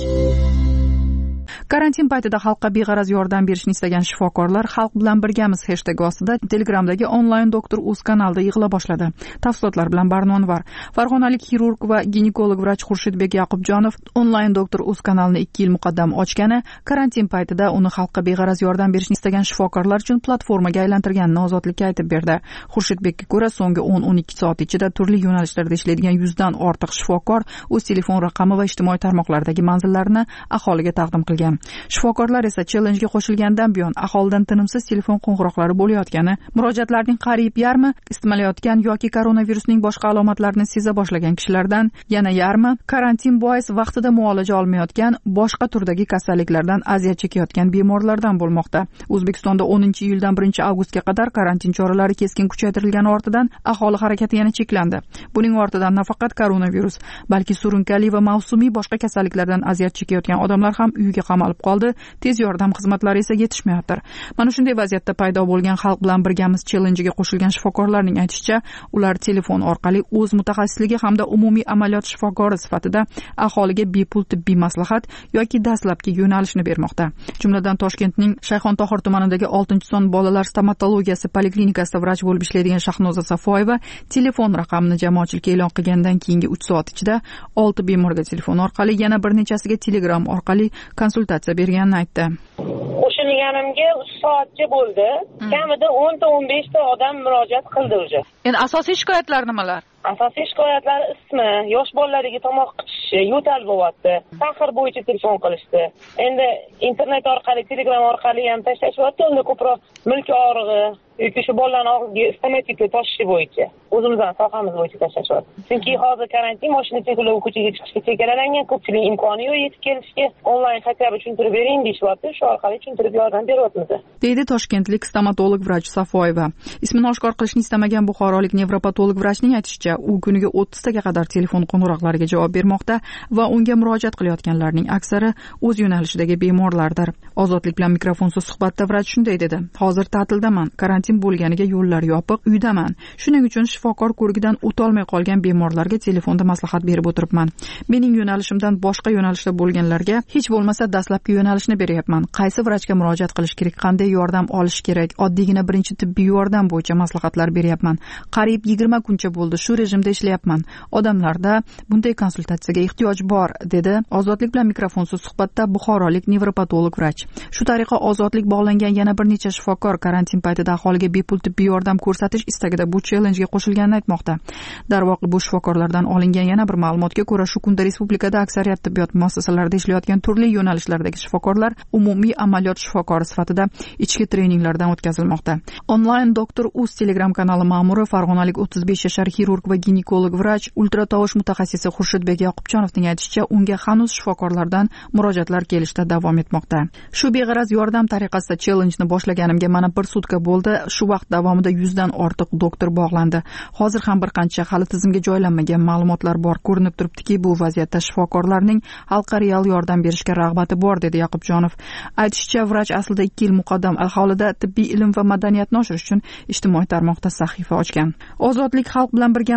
Karantin paytida xalqqa beg'araz yordam berishni istagan shifokorlar Xalq bilan birgamiz hashtagi ostida Telegramdagi onlayn doktor uz kanalida yig'ila boshladi. Tafsilotlar bilan Barnon var. Farg'onalik xirurg va ginekolog vrach Xurshidbek Yaqubjonov onlayn doktor uz kanalini 2 yil muqaddam ochgani, karantin paytida uni xalqqa beg'araz yordam berishni istagan shifokorlar uchun platformaga aylantirganini Ozodlikka aytib berdi. Xurshidbekka ko'ra, so'nggi 10-12 soat ichida turli yo'nalishlarda ishlaydigan 100 dan ortiq shifokor o'z telefon raqami va ijtimoiy tarmoqlardagi manzillarini aholiga taqdim qilgan. Shifokorlar esa challenge-ga qo'shilgandan buyon aholidan tinimsiz telefon qo'ng'iroqlari bo'layotgani, murojaatlarning qariyb yarmi isitmalayotgan yoki koronavirusning boshqa alomatlarini seza boshlagan kishilardan, yana yarmi karantin bois vaqtida muolaja olmayotgan, boshqa turdagi kasalliklardan aziyat chekayotgan bemorlardan bo'lmoqda. O'zbekistonda 10-iyuldan 1-avgustga qadar karantin choralari keskin kuchaytirilgani ortidan aholi harakati yana cheklandi. Buning ortidan nafaqat koronavirus, balki surunkali va mavsumiy boshqa kasalliklardan aziyat chekayotgan odamlar ham uyiga qamalib qoldi. Tez yordam xizmatlari esa yetishmayapti. Mana shunday vaziyatda paydo bo'lgan Xalq bilan birgamiz challenge-ga qo'shilgan shifokorlarning aytishicha, ular telefon orqali o'z mutaxassisligi hamda umumiy amaliyot shifokori sifatida aholiga bepul tibbiy maslahat yoki dastlabki yo'nalishni bermoqda. Jumladan Toshkentning Shayxontohur tumanidagi 6-son bolalar stomatologiyasi poliklinikasida vrach bo'lib ishlaydigan Shahnoza Safoyeva telefon raqamini jamoatchilikka e'lon qilgandan keyingi 3 soat ichida 6 bemorga telefon orqali, yana bir nechasiga Telegram orqali konsultatsiya berganini aytdi. Qo'shilganimga 3 soatcha bo'ldi. Kamida 10-15 ta odam murojaat qildi o'zi. Endi asosiy shikoyatlar nimalar? Asosiy shikoyatlar isitma, yosh bolalarga tomoq qichishi, yo'tal bo'lyapti. Saxar bo'yicha telefon qilishdi. Endi internet orqali, Telegram orqali ham tashlashyapti, unda ko'proq milk og'rig'i yoki shu bolalarning og'rigiga stomatika tashishi bo'yicha, o'zimizdan sohamiz bo'yicha tashlashyapti. Chunki hozir karantin, mashina cheklov, ko'chaga chiqishga chegaralangan, ko'pchilik imkoni yo'q yetib kelishga. Onlayn хотя бы tushuntirib bering deyishyapti, shu orqali tushuntirib yordam beryapmiz. Deydi toshkentlik stomatolog vrach Safoyeva. Ismini oshkor qilishni istamagan buxorolik nevropatolog vrachning aytishicha, u kuniga 30 taga qadar telefon qo'ng'iroqlariga javob bermoqda va unga murojaat qilayotganlarning aksari o'z yo'nalishidagi bemorlardir. Ozodlik bilan mikrofonsiz suhbatda vrach shunday dedi: "Hozir ta'tildaman, karantin bo'lganiga yo'llar yopiq, uydaman. Shuning uchun shifokor ko'rigidan o'tolmay qolgan bemorlarga telefonda maslahat berib o'tiribman. Mening yo'nalishimdan boshqa yo'nalishda bo'lganlarga hech bo'lmasa dastlabki yo'nalishni beryapman. Qaysi vrachga murojaat qilish kerak, qanday yordam olish kerak, oddiygina birinchi tibbiy yordam bo'yicha maslahatlar beryapman. Qariyb 20 kuncha bo'ldi shu rejimda ishlayapman. Odamlarda bunday konsultatsiyaga ehtiyoj bor", dedi Ozodlik bilan mikrofonsiz suhbatda buxorolik nevropatolog vrach. Shu tariqa Ozodlik bog'langan yana bir necha shifokor karantin paytida aholiga bepul tibbiy yordam ko'rsatish istagida bu challenge-ga qo'shilganini aytmoqda. Darvoqe bu shifokorlardan olingan yana bir ma'lumotga ko'ra, shu kunda respublikada aksariyat tibbiyot muassasalarida ishlayotgan turli yo'nalishlardagi shifokorlar umumiy amaliyot shifokori sifatida ichki treninglardan o'tkazilmoqda. Onlayn doktor uz Telegram kanali ma'muri Farg'onalik 35 yashar xirurg va ginekolog vrach, ultratovush mutaxassisi Xurshidbek Yaqubjonovning aytishicha, unga hanuz shifokorlardan murojaatlar kelishda davom etmoqda. Shu beg'araz yordam tariqasida challenge-ni boshlaganimga mana 1 sutka bo'ldi. Shu vaqt davomida 100 dan ortiq doktor bog'landi. Hozir ham bir qancha hali tizimga joylanmagan ma'lumotlar bor. Ko'rinib turibdiki, bu vaziyatda shifokorlarning xalqqa real yordam berishga rag'bati bor, dedi Yaqubjonov. Aytishicha, vrach aslida 2 yil muqaddam aholida tibbiy ilm va madaniyatni oshirish uchun ijtimoiy tarmoqda sahifa ochgan. Ozodlik Xalq bilan birgamiz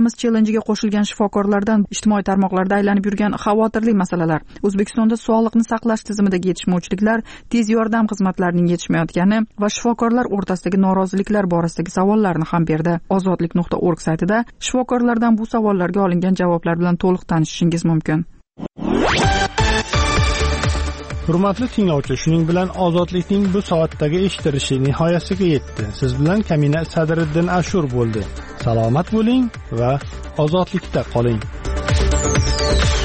Koronavirus challenjiga qo'shilgan shifokorlardan ijtimoiy tarmoqlarda aylanib yurgan xavotirli masalalar, O'zbekistonda sog'liqni saqlash tizimidagi yetishmovchiliklar, tez yordam xizmatlarining yetishmayotgani va shifokorlar o'rtasidagi noroziliklar borasidagi savollarni ham berdi. Ozodlik.org saytida shifokorlardan bu savollarga olingan javoblar bilan to'liq tanishishingiz mumkin. Hurmatli tinglovchi, shuning bilan Ozodlikning bu soatdagi eshittirishi nihoyasiga yetdi. Siz bilan Kamina Sadriddin Ashur bo'ldi. Salomat bo'ling va ozodlikda qoling.